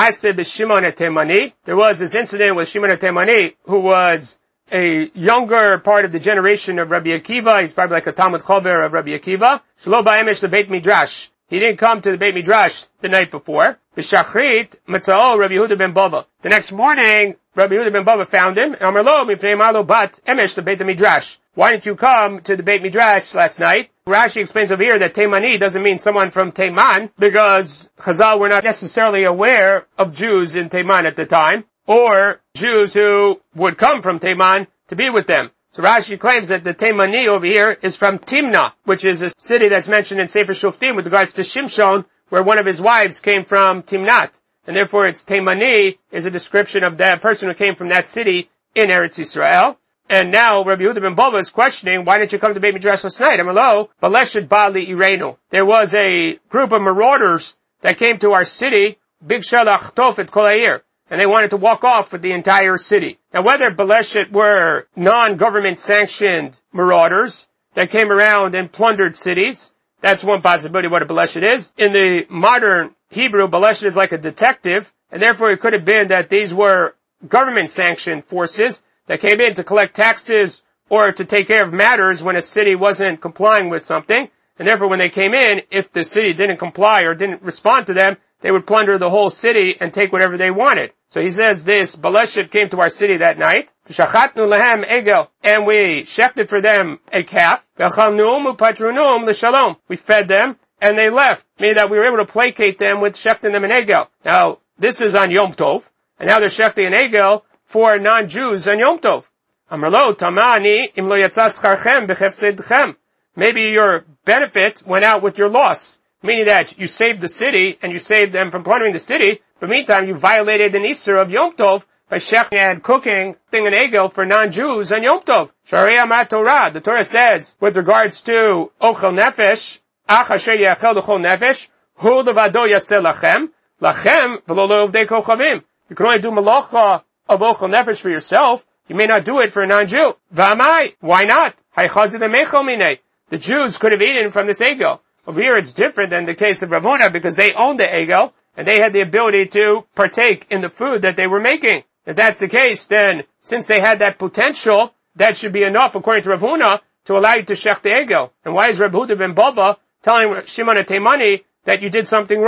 There was this incident with Shimon HaTemani, who was a younger part of the generation of Rabbi Akiva. He's probably like a Talmud Chover of Rabbi Akiva. Shelo ba'emesh lebeit midrash. He didn't come to the Beit Midrash the night before. B'shachrit matzao Rabbi Yehuda ben Bava. The next morning, Rabbi Yehuda ben Bava found him. Amar lo mipnei malo bat emesh lebeit midrash. Why didn't you come to the Beit Midrash last night? Rashi explains over here that Teimani doesn't mean someone from Teiman, because Chazal were not necessarily aware of Jews in Teiman at the time, or Jews who would come from Teiman to be with them. So Rashi claims that the Teimani over here is from Timna, which is a city that's mentioned in Sefer Shoftim with regards to Shimshon, where one of his wives came from Timnat. And therefore its Teimani is a description of that person who came from that city in Eretz Yisrael. And now Rabbi Yehuda ben Bava is questioning, why didn't you come to Beit Midrash last night? Amalo, Baleshet Bali Irenu. There was a group of marauders that came to our city, Big Shalach Tofet Kol Ha'ir, and they wanted to walk off with the entire city. Now whether Baleshet were non-government sanctioned marauders that came around and plundered cities, that's one possibility what a Baleshet is. In the modern Hebrew, Baleshet is like a detective, and therefore it could have been that these were government sanctioned forces that came in to collect taxes or to take care of matters when a city wasn't complying with something. And therefore when they came in, if the city didn't comply or didn't respond to them, they would plunder the whole city and take whatever they wanted. So he says this, Baleshet came to our city that night, Shachatnu lehem egel, and we shechted for them a calf, V'chalnum u'patrunum l'shalom. We fed them, and they left, meaning that we were able to placate them with shechting them an egel. Now, this is on Yom Tov, and now they're shechting an egel for non-Jews on Yom Tov. Amrlo tamani im lo yatsa scharchem b'chefsedchem. Maybe your benefit went out with your loss, meaning that you saved the city and you saved them from plundering the city, but meantime you violated an Isser of Yom Tov by shechting and cooking thing an egel for non-Jews on Yom Tov. Sharei Amar Torah, the Torah says, with regards to Ochel Nefesh, Ach asher yachel l'chol nefesh, hu levado yaseh lachem, lachem v'lo le'ovdei kochavim. You can only do malacha of Ochel Nefesh for yourself. You may not do it for a non-Jew. V'amai, why not? Haychazid emechol minei. The Jews could have eaten from this egel. Over here it's different than the case of Rav Huna because they owned the egel and they had the ability to partake in the food that they were making. If that's the case, then since they had that potential, that should be enough, according to Rav Huna, to allow you to shech the egel. And why is Rav Huda ben Bava telling Shimon HaTemani that you did something wrong?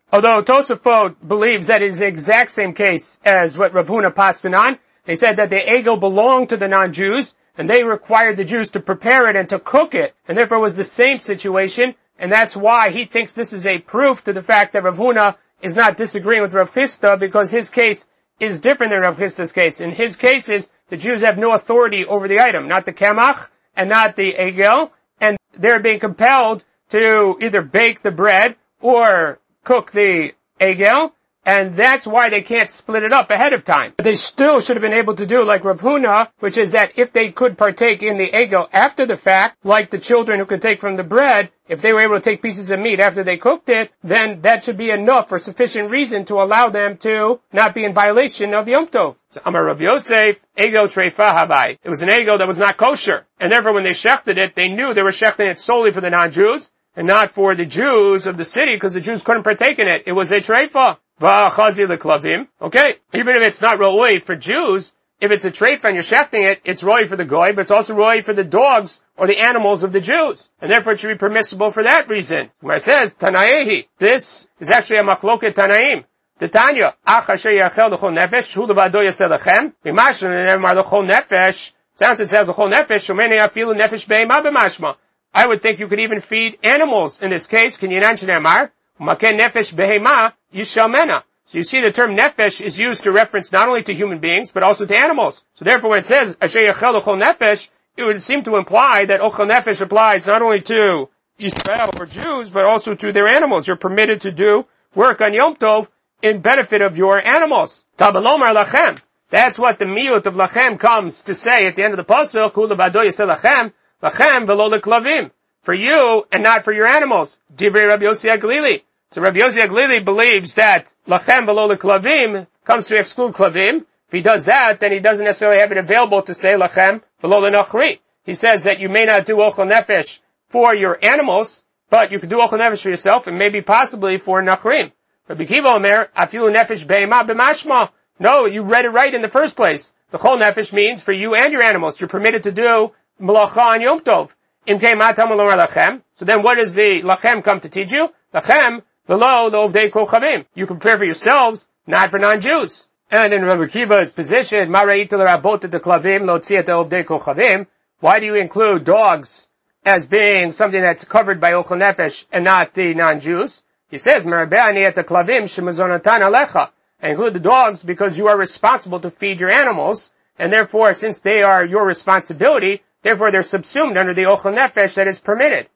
Although Tosafot believes that it is the exact same case as what Rav Huna paskin on. They said that the egel belonged to the non-Jews, and they required the Jews to prepare it and to cook it, and therefore it was the same situation, and that's why he thinks this is a proof to the fact that Rav Huna is not disagreeing with Rav Chisda, because his case is different than Rav Chisda's case. In his cases, the Jews have no authority over the item, not the kemach, and not the egel, and they're being compelled to either bake the bread or cook the egel, and that's why they can't split it up ahead of time. But they still should have been able to do like Rav Huna, which is that if they could partake in the egel after the fact, like the children who could take from the bread, if they were able to take pieces of meat after they cooked it, then that should be enough or sufficient reason to allow them to not be in violation of Yom Tov. So Amar Rav Yosef, egel treifa habai. It was an egel that was not kosher, and therefore when they shechted it, they knew they were shechting it solely for the non-Jews, and not for the Jews of the city, because the Jews couldn't partake in it. It was a treifa. V'achazi leklavim. Okay, even if it's not roi for Jews, if it's a treifa and you're shechting it, it's roi for the goy, but it's also roi for the dogs or the animals of the Jews. And therefore it should be permissible for that reason. Where it says, Tanaehi. This is actually a machloket Tanaim. The Tanya, ach asher yachel l'chol nefesh, hu levado yaseh lechem, v'mashma ne'emar l'chol nefesh, sounds it says l'chol nefesh, shumenei afilu nefesh be'ema b'mashma. I would think you could even feed animals in this case. Can you mention Amar? Maken nefesh behema yishalmena. So you see the term nefesh is used to reference not only to human beings, but also to animals. So therefore when it says, asher yachel ochol nefesh, it would seem to imply that ochol nefesh applies not only to Yisrael or Jews, but also to their animals. You're permitted to do work on Yom Tov in benefit of your animals. Tabalomar lachem. That's what the miut of lachem comes to say at the end of the pasuk, hu levado yaseh lachem, lachem v'lo leklavim. For you and not for your animals. Divrei Rabbi Yossi HaGlili. So Rabbi Yossi HaGlili believes that lachem v'lo leklavim comes to exclude klavim. If he does that, then he doesn't necessarily have it available to say lachem v'lo lenachri. He says that you may not do ochel nefesh for your animals, but you could do ochel nefesh for yourself and maybe possibly for nachrim. Rabbi Kiva Omer, afilu nefesh be'ema b'mashma. No, you read it right in the first place. The chol nefesh means for you and your animals. You're permitted to do malacha on Yom Tov. So then what does the lachem come to teach you? Lachem, v'lo lo'ovdei kol chavim. You can prepare for yourselves, not for non-Jews. And in Rabbi Kiva's position, why do you include dogs as being something that's covered by ochel nefesh and not the non-Jews? He says, I include the dogs because you are responsible to feed your animals, and therefore, since they are your responsibility, therefore they're subsumed under the ochel nefesh that is permitted.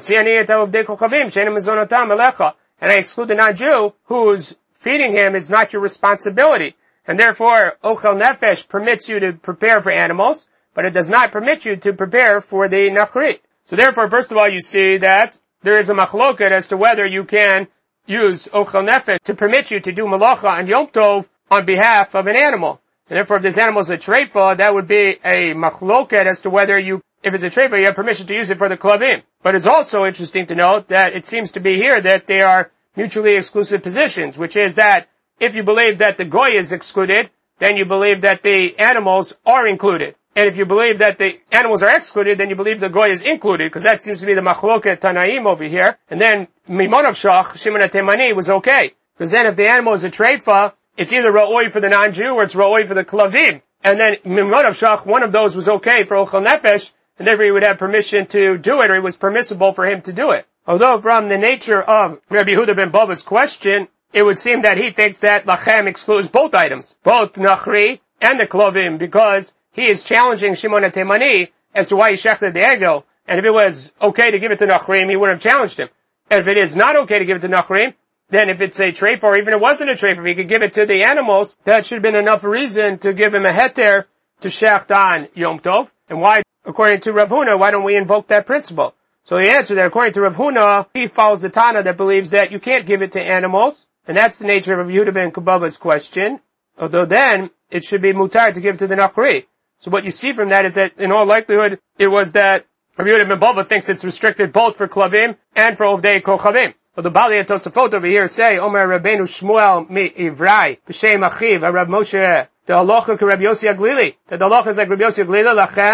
And I exclude the non-Jew whose feeding him is not your responsibility. And therefore, ochel nefesh permits you to prepare for animals, but it does not permit you to prepare for the nachri. So therefore, first of all, you see that there is a machloket as to whether you can use ochel nefesh to permit you to do malacha on Yom Tov on behalf of an animal. And therefore, if this animal is a treifa, that would be a machloket as to whether you, if it's a treifa, you have permission to use it for the klavim. But it's also interesting to note that it seems to be here that they are mutually exclusive positions, which is that if you believe that the goy is excluded, then you believe that the animals are included. And if you believe that the animals are excluded, then you believe the goy is included, because that seems to be the machloket Tanaim over here. And then Mimonav Shach, Shimon HaTemani was okay. Because then if the animal is a treifa, it's either ra'oi for the non-Jew or it's ra'oi for the klavim. And then Mimonav Shach, one of those was okay for ochel nefesh, and therefore he would have permission to do it, or it was permissible for him to do it. Although from the nature of Rabbi Yehuda ben Bava's question, it would seem that he thinks that lachem excludes both items, both nachri and the klavim, because he is challenging Shimon HaTemani as to why he shechted the egel. And if it was okay to give it to nachrim, he would have challenged him. And if it is not okay to give it to nachrim, then if it's a treifa, or even if it wasn't a treifa, if he could give it to the animals, that should have been enough reason to give him a heter to shecht on Yom Tov. And why, according to Rav Huna, why don't we invoke that principle? So the answer that according to Rav Huna, he follows the Tana that believes that you can't give it to animals, and that's the nature of Rav Yehuda ben Bava's question. Although then, it should be mutar to give it to the nachri. So what you see from that is that, in all likelihood, it was that Rav Yehuda ben Bava thinks it's restricted both for klavim and for ovdei kochavim. But the Bali Tosafot over here say, Omer Rabbeinu Shmuel mi Ivrai, b'shem achiv, Rav Moshe, the halacha to Rabbi Yossi HaGlili. That the halacha is like Rabbi Yossi HaGlili, lachem,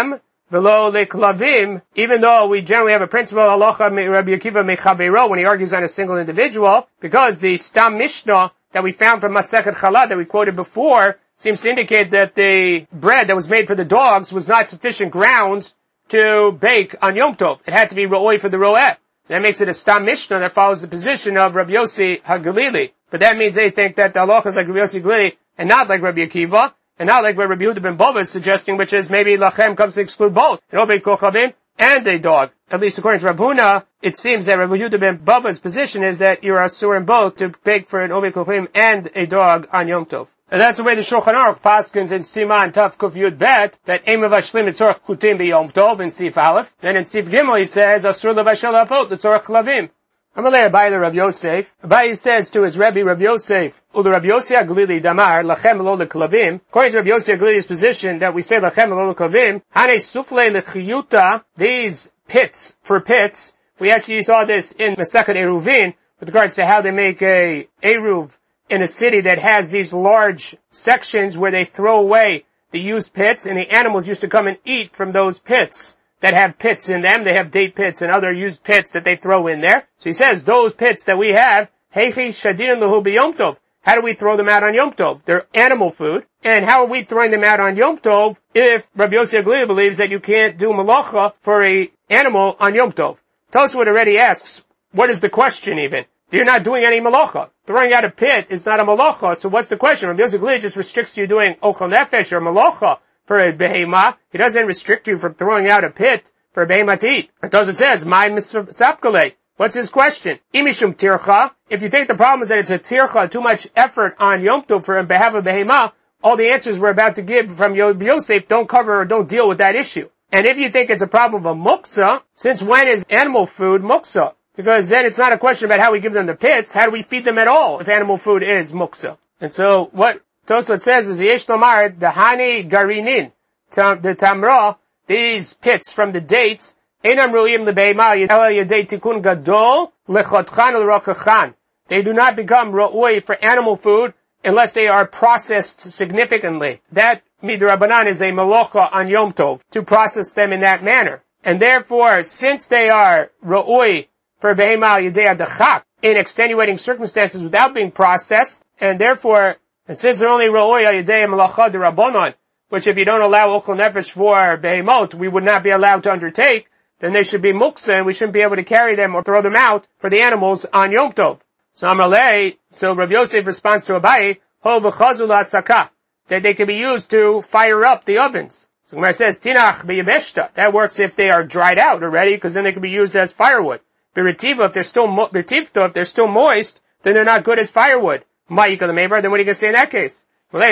velo leklavim, even though we generally have a principle, halacha Rabbi Akiva mechabero, when he argues on a single individual, because the Stam Mishnah that we found from Masechet Challah that we quoted before seems to indicate that the bread that was made for the dogs was not sufficient grounds to bake on Yom Tov. It had to be ro'oi for the ro'eh. That makes it a Stam Mishnah that follows the position of Rabbi Yossi HaGalili. But that means they think that the halacha is like Rabbi Yossi HaGalili and not like Rabbi Akiva, and not like what Rabbi Yehuda ben Bova is suggesting, which is maybe Lachem comes to exclude both, an Obed Kochavim and a dog. At least according to Rabbi Huna, it seems that Rabbi Yehuda ben Bova's position is that you are asur in both to bake for an Obed Kochavim and a dog on Yom Tov. And that's the way the Shulchan Aruch paskins in Siman Tav Kuf Yud Bet, that Eim Vashlim Tzorach Kutim B'Yom Tov in Sif Aleph. Then in Sif Gimel he says, Asur Levashel Afot Tzorach Klavim. Amalei Abai the Rabbi Yosef. Abai says to his Rebbe Rabbi Yosef, Ulu Rabbi Yossi HaGalili Damar, Lachem Lo Leklavim. According to Rabbi Yossi HaGalili's position that we say Lachem Lo Leklavim, Hane Sufle Lechiyuta, these pits for pits. We actually saw this in Masechet Eruvin with regards to how they make a Eruv in a city that has these large sections where they throw away the used pits, and the animals used to come and eat from those pits that have pits in them. They have date pits and other used pits that they throw in there. So he says, those pits that we have, Heichi Shadin Lahu B'Yom Tov. How do we throw them out on Yom Tov? They're animal food. And how are we throwing them out on Yom Tov if Rabbi Yossi HaGalili believes that you can't do malacha for a animal on Yom Tov? Tosfot already asks, what is the question even? You're not doing any malacha. Throwing out a pit is not a malacha, so what's the question? Rabbi Yossi HaGalili just restricts you doing ochel nefesh or malacha for a behema. He doesn't restrict you from throwing out a pit for a behema to eat. Because it says, my misapkale. What's his question? Imishum tircha. If you think the problem is that it's a tircha, too much effort on Yom Tov for a behalf of behema, all the answers we're about to give from Yosef don't cover or don't deal with that issue. And if you think it's a problem of muksa, since when is animal food muksa? Because then it's not a question about how we give them the pits. How do we feed them at all if animal food is muksa? And so what Tosfot says is, V'yesh lomar, the hani garinin, the tamra, these pits from the dates, einam ru'im lebeima, ela yedei tikun gadol, lechotchan l'rokachan. They do not become ro'ui for animal food unless they are processed significantly. That midrabanan is a malocha on Yom Tov, to process them in that manner. And therefore, since they are ro'ui for behema yedei adachak, in extenuating circumstances without being processed, and therefore, and since they're only ro'oi yedei malacha d'Rabbanan, which if you don't allow ochel nefesh for behemot, we would not be allowed to undertake, then they should be muksa, and we shouldn't be able to carry them or throw them out for the animals on Yom Tov. So Amalei, so Rav Yosef responds to Abaye, ho v'chazu la'asaka, that they can be used to fire up the ovens. So Gemara says, tinach b'yabeshta, that works if they are dried out already, because then they can be used as firewood. B'retiva, if they're still, mo- if they're still moist, then they're not good as firewood. Ma'ika l'meibar, then what are you going to say in that case? They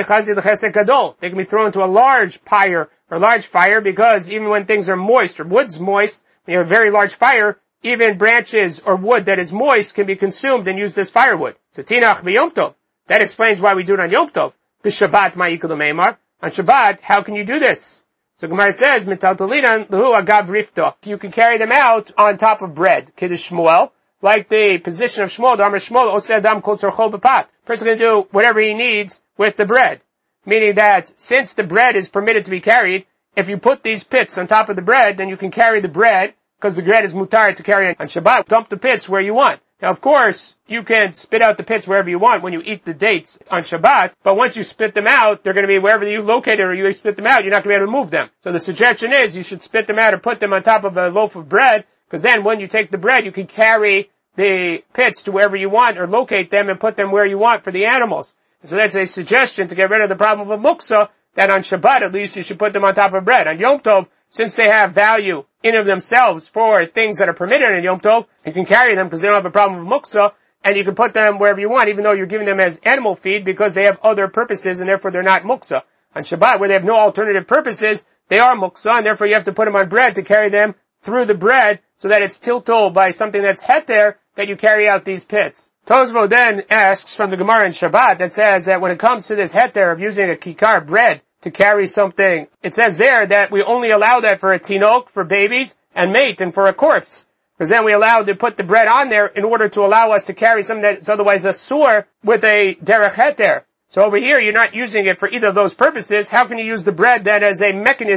can be thrown into a large pyre, or large fire, because even when things are moist, or wood's moist, when you have a very large fire, even branches or wood that is moist can be consumed and used as firewood. So tinach b'yom tov. That explains why we do it on Yom Tov. B'Shabbat ma'ika l'meimar. On Shabbat, how can you do this? So Gemara says, Mitaltalinan l'hu agav rifta. You can carry them out on top of bread. Kiddush Shmuel. Like the position of Shmuel, the Amar Shmuel, oseh adam kol tzorcho b'pat. Person can do whatever he needs with the bread. Meaning that since the bread is permitted to be carried, if you put these pits on top of the bread, then you can carry the bread, because the bread is mutar to carry on Shabbat. Dump the pits where you want. Now, of course, you can spit out the pits wherever you want when you eat the dates on Shabbat, but once you spit them out, they're going to be wherever you locate it or you spit them out, you're not going to be able to move them. So the suggestion is you should spit them out or put them on top of a loaf of bread, because then when you take the bread, you can carry the pits to wherever you want or locate them and put them where you want for the animals. And so that's a suggestion to get rid of the problem of muksa, that on Shabbat at least you should put them on top of bread. On Yom Tov, since they have value in of themselves for things that are permitted in Yom Tov, you can carry them because they don't have a problem with muksa, and you can put them wherever you want, even though you're giving them as animal feed, because they have other purposes and therefore they're not muksa. On Shabbat, where they have no alternative purposes, they are muksa, and therefore you have to put them on bread to carry them through the bread, so that it's tiltol by something that's heter, that you carry out these pits. Tosfot then asks from the Gemara in Shabbat that says that when it comes to this heter of using a kikar bread to carry something, it says there that we only allow that for a tinok, for babies, and mate, and for a corpse. Because then we allow to put the bread on there in order to allow us to carry something that's otherwise a sur with a derech heter. So over here, you're not using it for either of those purposes. How can you use the bread then as a mechanism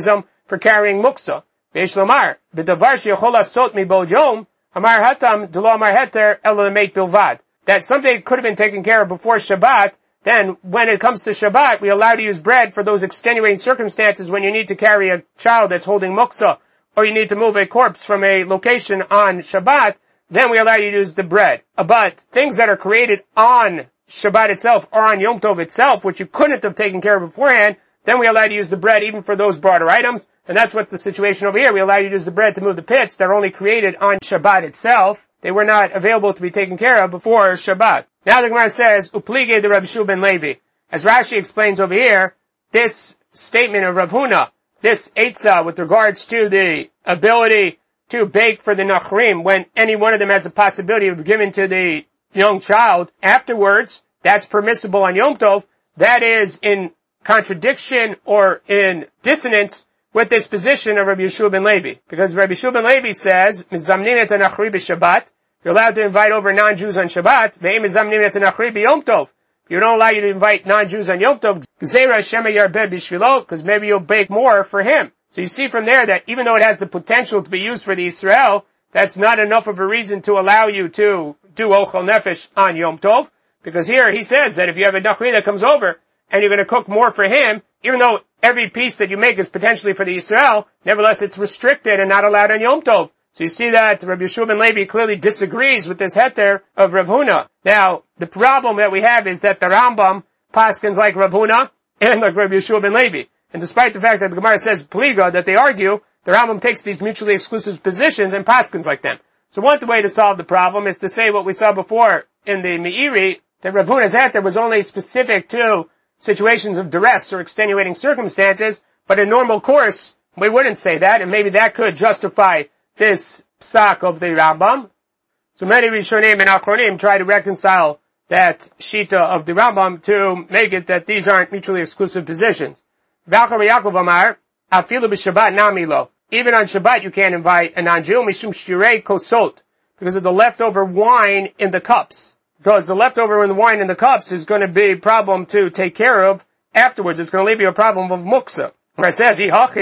for carrying muksa. V'yesh lomar, b'davar sheyachol lasot mibod yom, amar hatam d'lo amar heter elo l'meit bilvad. That something could have been taken care of before Shabbat, then when it comes to Shabbat, we allow to use bread for those extenuating circumstances when you need to carry a child that's holding muksa, or you need to move a corpse from a location on Shabbat, then we allow you to use the bread. But things that are created on Shabbat itself or on Yom Tov itself, which you couldn't have taken care of beforehand, then we allow you to use the bread even for those broader items. And that's what's the situation over here. We allow you to use the bread to move the pits that are only created on Shabbat itself. They were not available to be taken care of before Shabbat. Now the Gemara says, Uplige de Rav Yeshua ben Levi. As Rashi explains over here, this statement of Rav Huna, this Eitzah with regards to the ability to bake for the Nachrim when any one of them has a possibility of giving to the young child afterwards, that's permissible on Yom Tov. That is in contradiction or in dissonance with this position of Rabbi Yeshua ben Levi. Because Rabbi Yeshua ben Levi says, Mizamnin et Nachri b'Shabbat, you're allowed to invite over non-Jews on Shabbat, ve'im mizamnin et Nachri b'Yom Tov. You don't allow you to invite non-Jews on Yom Tov, Gzeira Shema Yarbeh b'Shvilo, because maybe you'll bake more for him. So you see from there that even though it has the potential to be used for the Israel, that's not enough of a reason to allow you to do Ochel Nefesh on Yom Tov, because here he says that if you have a Nachri that comes over, and you're going to cook more for him, even though every piece that you make is potentially for the Israel, nevertheless it's restricted and not allowed on Yom Tov. So you see that Rabbi Yeshua ben Levi clearly disagrees with this heter of Rav Huna. Now, the problem that we have is that the Rambam paskins like Rav Huna and like Rabbi Yeshua ben Levi. And despite the fact that the Gemara says Pliga, that they argue, the Rambam takes these mutually exclusive positions and paskins like them. So one way to solve the problem is to say what we saw before in the Meiri, that Rav Huna's heter was only specific to situations of duress or extenuating circumstances, but in normal course, we wouldn't say that, and maybe that could justify this psak of the Rambam. So many Rishonim and Achronim try to reconcile that shita of the Rambam to make it that these aren't mutually exclusive positions. V'achar Yaakov Amar, afilu b'Shabbat namilo. Even on Shabbat you can't invite a non-Jew, mishum shirei kosot, because of the leftover wine in the cups. Because the leftover in the wine in the cups is going to be a problem to take care of afterwards. It's going to leave you a problem of muksa. Where it says,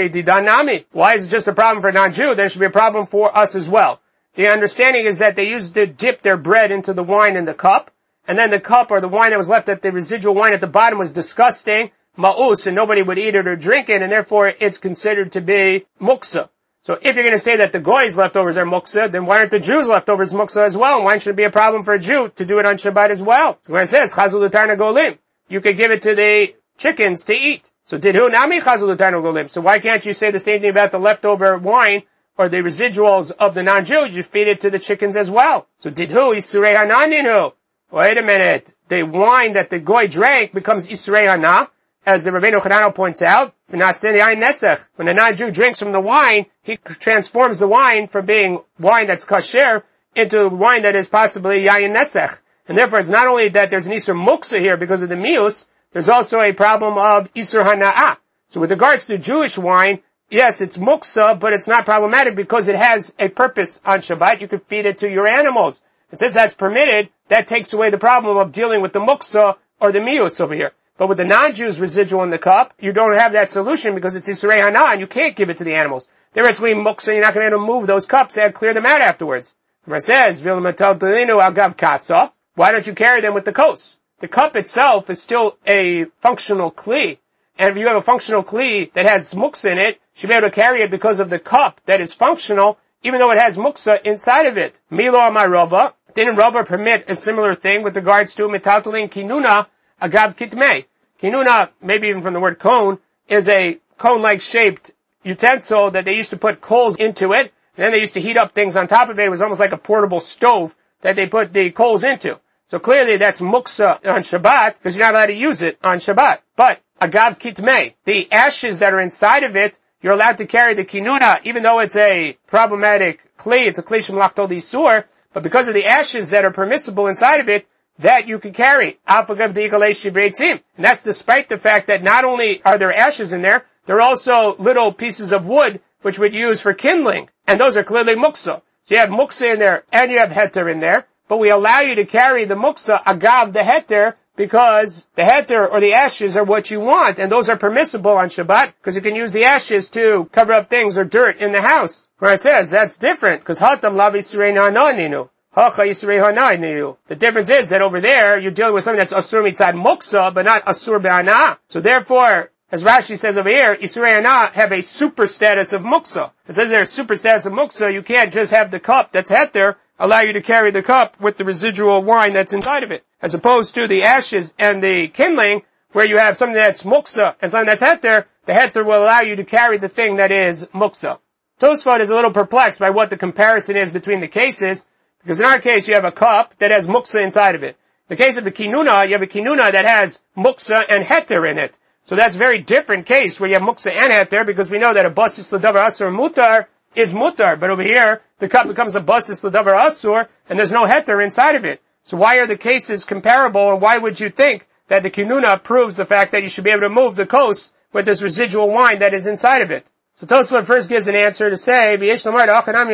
why is it just a problem for a non-Jew? There should be a problem for us as well. The understanding is that they used to dip their bread into the wine in the cup, and then the cup or the wine that was left at the residual wine at the bottom was disgusting, ma'us, and nobody would eat it or drink it, and therefore it's considered to be muksa. So if you're going to say that the goy's leftovers are muksa, then why aren't the Jews' leftovers muksa as well? And why should it be a problem for a Jew to do it on Shabbat as well? So when it says, chazul l'tarna golim, you could give it to the chickens to eat. So did who nami chazul l'tarna golim? So why can't you say the same thing about the leftover wine or the residuals of the non-Jew? You feed it to the chickens as well. So did who isurei hananinu? Wait a minute. The wine that the goy drank becomes isurei hana, as the Rabbeinu Chananel points out. When the non-Jew drinks from the wine, he transforms the wine from being wine that's kasher into wine that is possibly yayin nesech. And therefore it's not only that there's an isur muksa here because of the mius, there's also a problem of isur hana'ah. So with regards to Jewish wine, yes, it's muksa, but it's not problematic because it has a purpose on Shabbat. You could feed it to your animals. And since that's permitted, that takes away the problem of dealing with the muksa or the mius over here. But with the non-Jews residual in the cup, you don't have that solution because it's Yisrei Hana and you can't give it to the animals. There it's going to be muksa, you're not going to be able to move those cups, they have to clear them out afterwards. It says, why don't you carry them with the kos? The cup itself is still a functional kli. And if you have a functional kli that has muksa in it, you should be able to carry it because of the cup that is functional, even though it has muksa inside of it. Milo amar Rava, didn't Rava permit a similar thing with regards to metaltalin kinuna, agav kitmei. Kinuna, maybe even from the word cone, is a cone-like shaped utensil that they used to put coals into it, and then they used to heat up things on top of it. It was almost like a portable stove that they put the coals into. So clearly that's muksa on Shabbat, because you're not allowed to use it on Shabbat. But, agav kitmei, the ashes that are inside of it, you're allowed to carry the kinuna, even though it's a problematic kli, it's a kli shemlachto d'isur, but because of the ashes that are permissible inside of it, that you can carry. And that's despite the fact that not only are there ashes in there, there are also little pieces of wood which would use for kindling. And those are clearly muksa. So you have muksa in there and you have heter in there, but we allow you to carry the muksa agav the heter because the heter or the ashes are what you want, and those are permissible on Shabbat, because you can use the ashes to cover up things or dirt in the house. Where it says that's different, because hatam lav yisrei na'aninu. The difference is that over there, you're dealing with something that's asur mitzad muksa, but not asur be'ana. So therefore, as Rashi says over here, Isurei Ana have a super status of muksa. It says there's super status of muksa, you can't just have the cup that's heter allow you to carry the cup with the residual wine that's inside of it. As opposed to the ashes and the kindling, where you have something that's muksa and something that's heter, the heter will allow you to carry the thing that is muksa. Tosfot is a little perplexed by what the comparison is between the cases, because in our case you have a cup that has muksa inside of it. In the case of the kinuna, you have a kinuna that has muksa and heter in it. So that's a very different case where you have muksa and heter, because we know that a basis l'davar asur mutar is mutar. But over here, the cup becomes a basis l'davar asur, and there's no heter inside of it. So why are the cases comparable, and why would you think that the kinuna proves the fact that you should be able to move the kos with this residual wine that is inside of it? So Tosfot first gives an answer to say, each one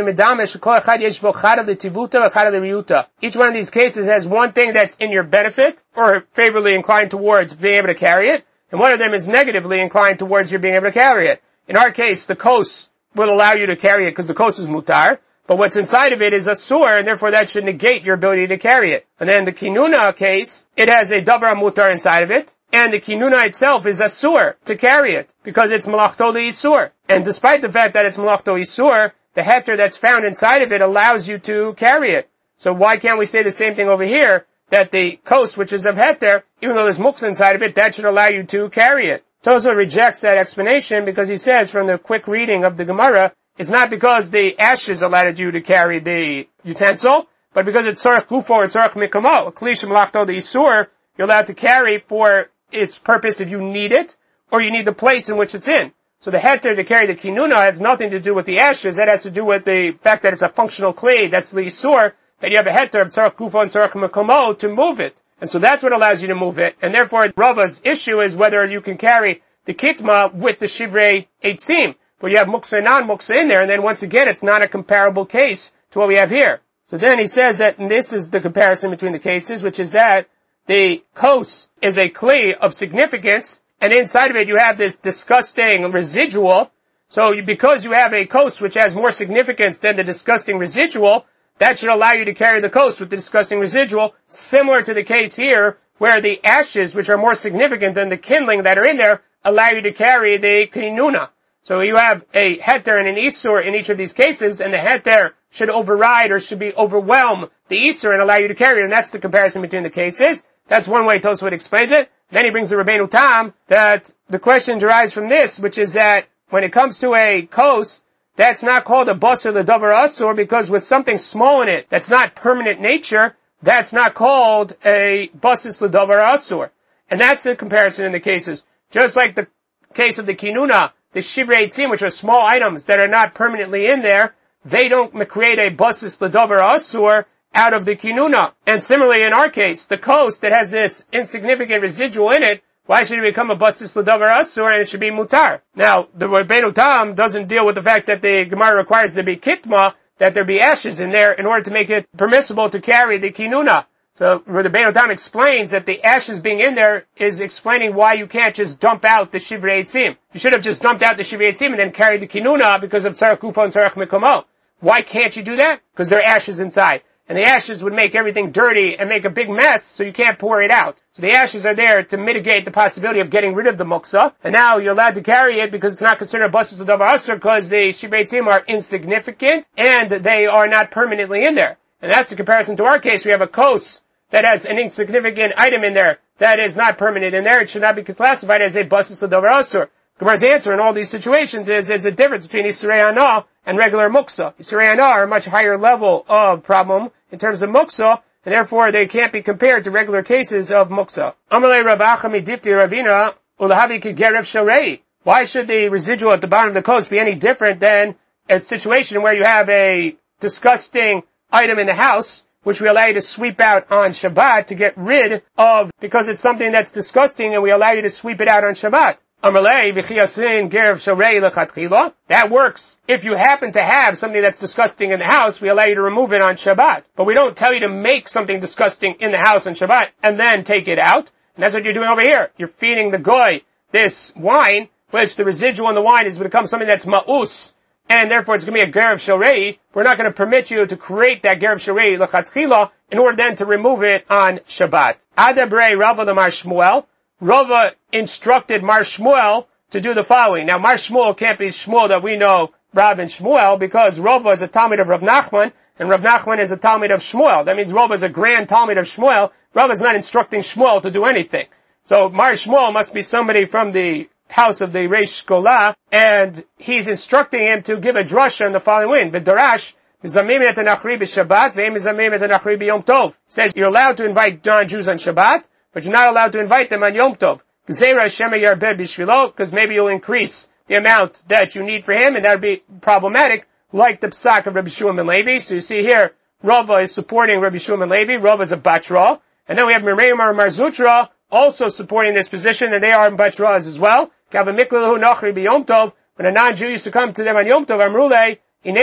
of these cases has one thing that's in your benefit, or favorably inclined towards being able to carry it, and one of them is negatively inclined towards you being able to carry it. In our case, the kos will allow you to carry it because the kos is mutar, but what's inside of it is asur, and therefore that should negate your ability to carry it. And then the kinuna case, it has a davar mutar inside of it, and the kinuna itself is asur to carry it, because it's malachto le'isur. And despite the fact that it's malachto isur, the heter that's found inside of it allows you to carry it. So why can't we say the same thing over here, that the kos, which is of heter, even though there's muksa inside of it, that should allow you to carry it? Tosfot rejects that explanation because he says from the quick reading of the Gemara, it's not because the ashes allowed you to carry the utensil, but because it's tzorach gufo or tzorach mikamo. A kli shemalachto le'isur, you're allowed to carry for its purpose if you need it, or you need the place in which it's in. So the heter to carry the kinuna has nothing to do with the ashes. That has to do with the fact that it's a functional clay, that's le'isur, that you have a heter of tzorach gufo and tzorach mikamo to move it. And so that's what allows you to move it. And therefore, Rava's issue is whether you can carry the kitma with the shivrei eitzim, where you have muksa and non-muksa in there, and then once again, it's not a comparable case to what we have here. So then he says that, and this is the comparison between the cases, which is that the kos is a kli of significance, and inside of it you have this disgusting residual. So you, because you have a kos which has more significance than the disgusting residual, that should allow you to carry the kos with the disgusting residual, similar to the case here, where the ashes, which are more significant than the kindling that are in there, allow you to carry the kinuna. So you have a heter and an isur in each of these cases, and the heter should override or should be overwhelm the isur and allow you to carry it, and that's the comparison between the cases. That's one way Tosfot explains it. Then he brings the Rabbeinu Tam that the question derives from this, which is that when it comes to a kos, that's not called a basar l'davar asur, because with something small in it that's not permanent nature, that's not called a basis l'davar asur. And that's the comparison in the cases. Just like the case of the kinuna, the shivrei eitzim, which are small items that are not permanently in there, they don't create a basis l'davar asur out of the kinuna. And similarly in our case, the kos that has this insignificant residual in it, why should it become a basis l'davar asur and it should be mutar? Now, the Rabbeinu Tam doesn't deal with the fact that the Gemara requires there be kitma, that there be ashes in there in order to make it permissible to carry the kinuna. So the Rabbeinu Tam explains that the ashes being in there is explaining why you can't just dump out the shivrei eitzim. You should have just dumped out the shivrei eitzim and then carried the kinuna because of tzarach gufo and tzarach mikamo. Why can't you do that? Because there are ashes inside. And the ashes would make everything dirty and make a big mess, so you can't pour it out. So the ashes are there to mitigate the possibility of getting rid of the muksa. And now you're allowed to carry it because it's not considered a basis l'davar asur because the shivrei eitzim are insignificant and they are not permanently in there. And that's the comparison to our case. We have a kos that has an insignificant item in there that is not permanent in there. It should not be classified as a basis l'davar asur. Gemara's answer in all these situations is there's a difference between Isurei Ana and regular muksa. Isurei Ana are a much higher level of problem in terms of muksa, and therefore they can't be compared to regular cases of muksa. Amalei Rav Achami Difti Ravina Ulahavi Kigerev Sharei. Why should the residual at the bottom of the kos be any different than a situation where you have a disgusting item in the house, which we allow you to sweep out on Shabbat to get rid of, because it's something that's disgusting and we allow you to sweep it out on Shabbat? That works. If you happen to have something that's disgusting in the house, we allow you to remove it on Shabbat. But we don't tell you to make something disgusting in the house on Shabbat and then take it out. And that's what you're doing over here. You're feeding the goy this wine, which the residual in the wine has become something that's ma'us. And therefore it's going to be a ger of shorei. We're not going to permit you to create that ger of shorei l'chatchila in order then to remove it on Shabbat. Adabrei Rava the Mar Shmuel. Rava instructed Mar Shmuel to do the following. Now Mar Shmuel can't be Shmuel that we know Rav and Shmuel because Rava is a Talmud of Rav Nachman and Rav Nachman is a Talmud of Shmuel. That means Rava is a grand Talmud of Shmuel. Rava is not instructing Shmuel to do anything. So Mar Shmuel must be somebody from the house of the Reish Shkola, and he's instructing him to give a drasha in the following way. V'darash mizamim et anachri b'Shabbat ve'im mizamim et anachri b'Yom Tov. Says you're allowed to invite non-Jews on Shabbat, but you're not allowed to invite them on Yom Tov. Because maybe you'll increase the amount that you need for him, and that would be problematic, like the psak of Rabbi Shua ben Levi. So you see here, Rava is supporting Rabbi Shua ben Levi. Rava is a Batra. And then we have Mirei Mar Marzutra also supporting this position, and they are Batras as well. When a non-Jew used to come to them on Yom Tov, Amrule,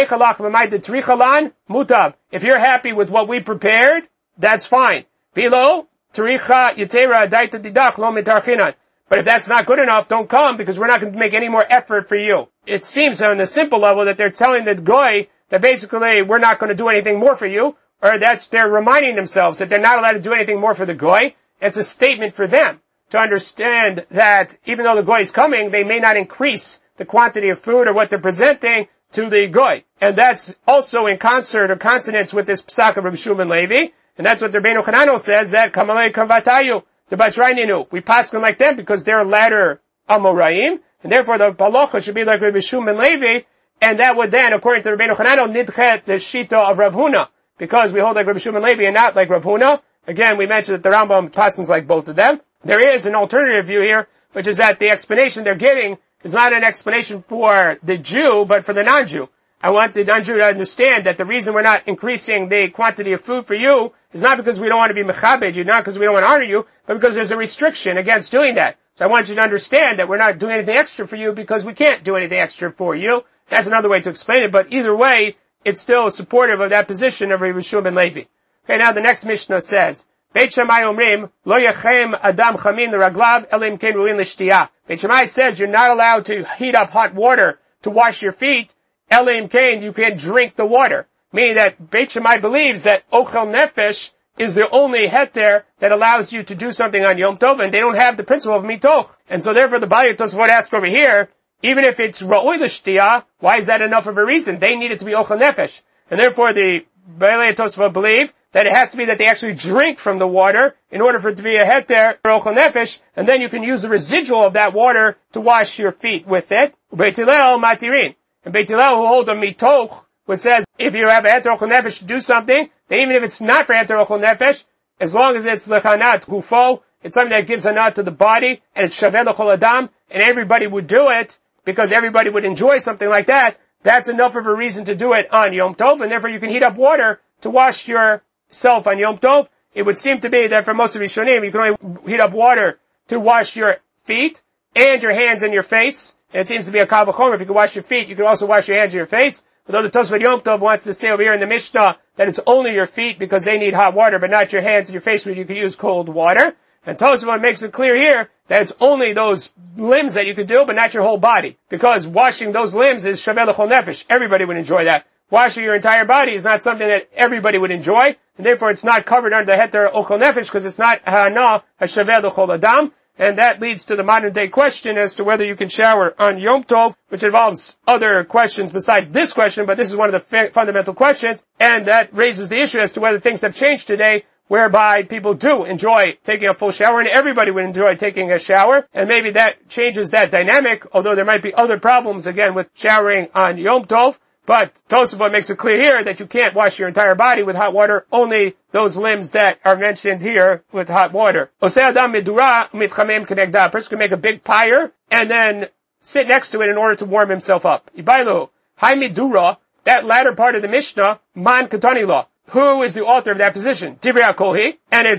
mutab. If you're happy with what we prepared, that's fine. Below, Taricha Yetera Daita Didach Lo Mitarchinan. But if that's not good enough, don't come because we're not going to make any more effort for you. It seems on the simple level that they're telling the goy that basically we're not going to do anything more for you, or that's they're reminding themselves that they're not allowed to do anything more for the goy. It's a statement for them to understand that even though the goy is coming, they may not increase the quantity of food or what they're presenting to the goy. And that's also in concert or consonance with this psak of Rabbi Shua ben Levi. And that's what the Rabbeinu Chananel says, that Kamalei Kavatayu, the Batraininu. We pass them like them because they're latter Amoraim, and therefore the Balocha should be like Rabbi Shua ben Levi, and that would then, according to the Rabbeinu Chananel, nidchet the Shita of Rav Huna, because we hold like Rabbi Shua ben Levi and not like Rav Huna. Again, we mentioned that the Rambam passes like both of them. There is an alternative view here, which is that the explanation they're giving is not an explanation for the Jew, but for the non-Jew. I want the non-Jew to understand that the reason we're not increasing the quantity of food for you is not because we don't want to be mechabed you, not because we don't want to honor you, but because there's a restriction against doing that. So I want you to understand that we're not doing anything extra for you because we can't do anything extra for you. That's another way to explain it, but either way, it's still supportive of that position of Rabbi Shua ben Levi. Okay, now the next Mishnah says, Beit Shammai omrim, lo yachem adam chamin l'raglav, elim ken ruin l'shtiyah. Beit Shammai says you're not allowed to heat up hot water to wash your feet, elim ken, you can't drink the water. Meaning that Beit Shammai believes that ochel nefesh is the only heter that allows you to do something on Yom Tov, and they don't have the principle of mitoch. And so therefore the Baalei Tosafot asks over here, even if it's ra'oi l'shtiyah, why is that enough of a reason? They need it to be ochel nefesh. And therefore the Baalei Tosafot believe that it has to be that they actually drink from the water in order for it to be a heter for ochel nefesh, and then you can use the residual of that water to wash your feet with it. Beit Hillel matirin. And Beit Hillel who hold a mitoch, which says if you have a heter ochel nefesh to do something, then even if it's not for heter ochel nefesh, as long as it's lechanat gufo, it's something that gives hanat to the body, and it's shaveh l'chol adam, and everybody would do it, because everybody would enjoy something like that, that's enough of a reason to do it on Yom Tov, and therefore you can heat up water to wash yourself on Yom Tov. It would seem to be that for most of Rishonim, you can only heat up water to wash your feet, and your hands and your face. And it seems to be a kal v'chomer. If you can wash your feet, you can also wash your hands and your face. Although the Tosfot Yom Tov wants to say over here in the Mishnah that it's only your feet because they need hot water, but not your hands and your face where you can use cold water. And Tosfot makes it clear here that it's only those limbs that you could do, but not your whole body. Because washing those limbs is shaveh l'chol nefesh. Everybody would enjoy that. Washing your entire body is not something that everybody would enjoy, and therefore it's not covered under the heter ochel nefesh because it's not hana hashaveh l'chol adam. And that leads to the modern day question as to whether you can shower on Yom Tov, which involves other questions besides this question, but this is one of the f- fundamental questions, and that raises the issue as to whether things have changed today, whereby people do enjoy taking a full shower, and everybody would enjoy taking a shower, and maybe that changes that dynamic, although there might be other problems, again, with showering on Yom Tov. But Tosafot makes it clear here that you can't wash your entire body with hot water, only those limbs that are mentioned here with hot water. Oseh adam medura mitchamem kenegda. A person can make a big pyre and then sit next to it in order to warm himself up. Ibailu, hai medura, that latter part of the Mishnah, man katani law. Who is the author of that position? Divrei HaKolhi, and it's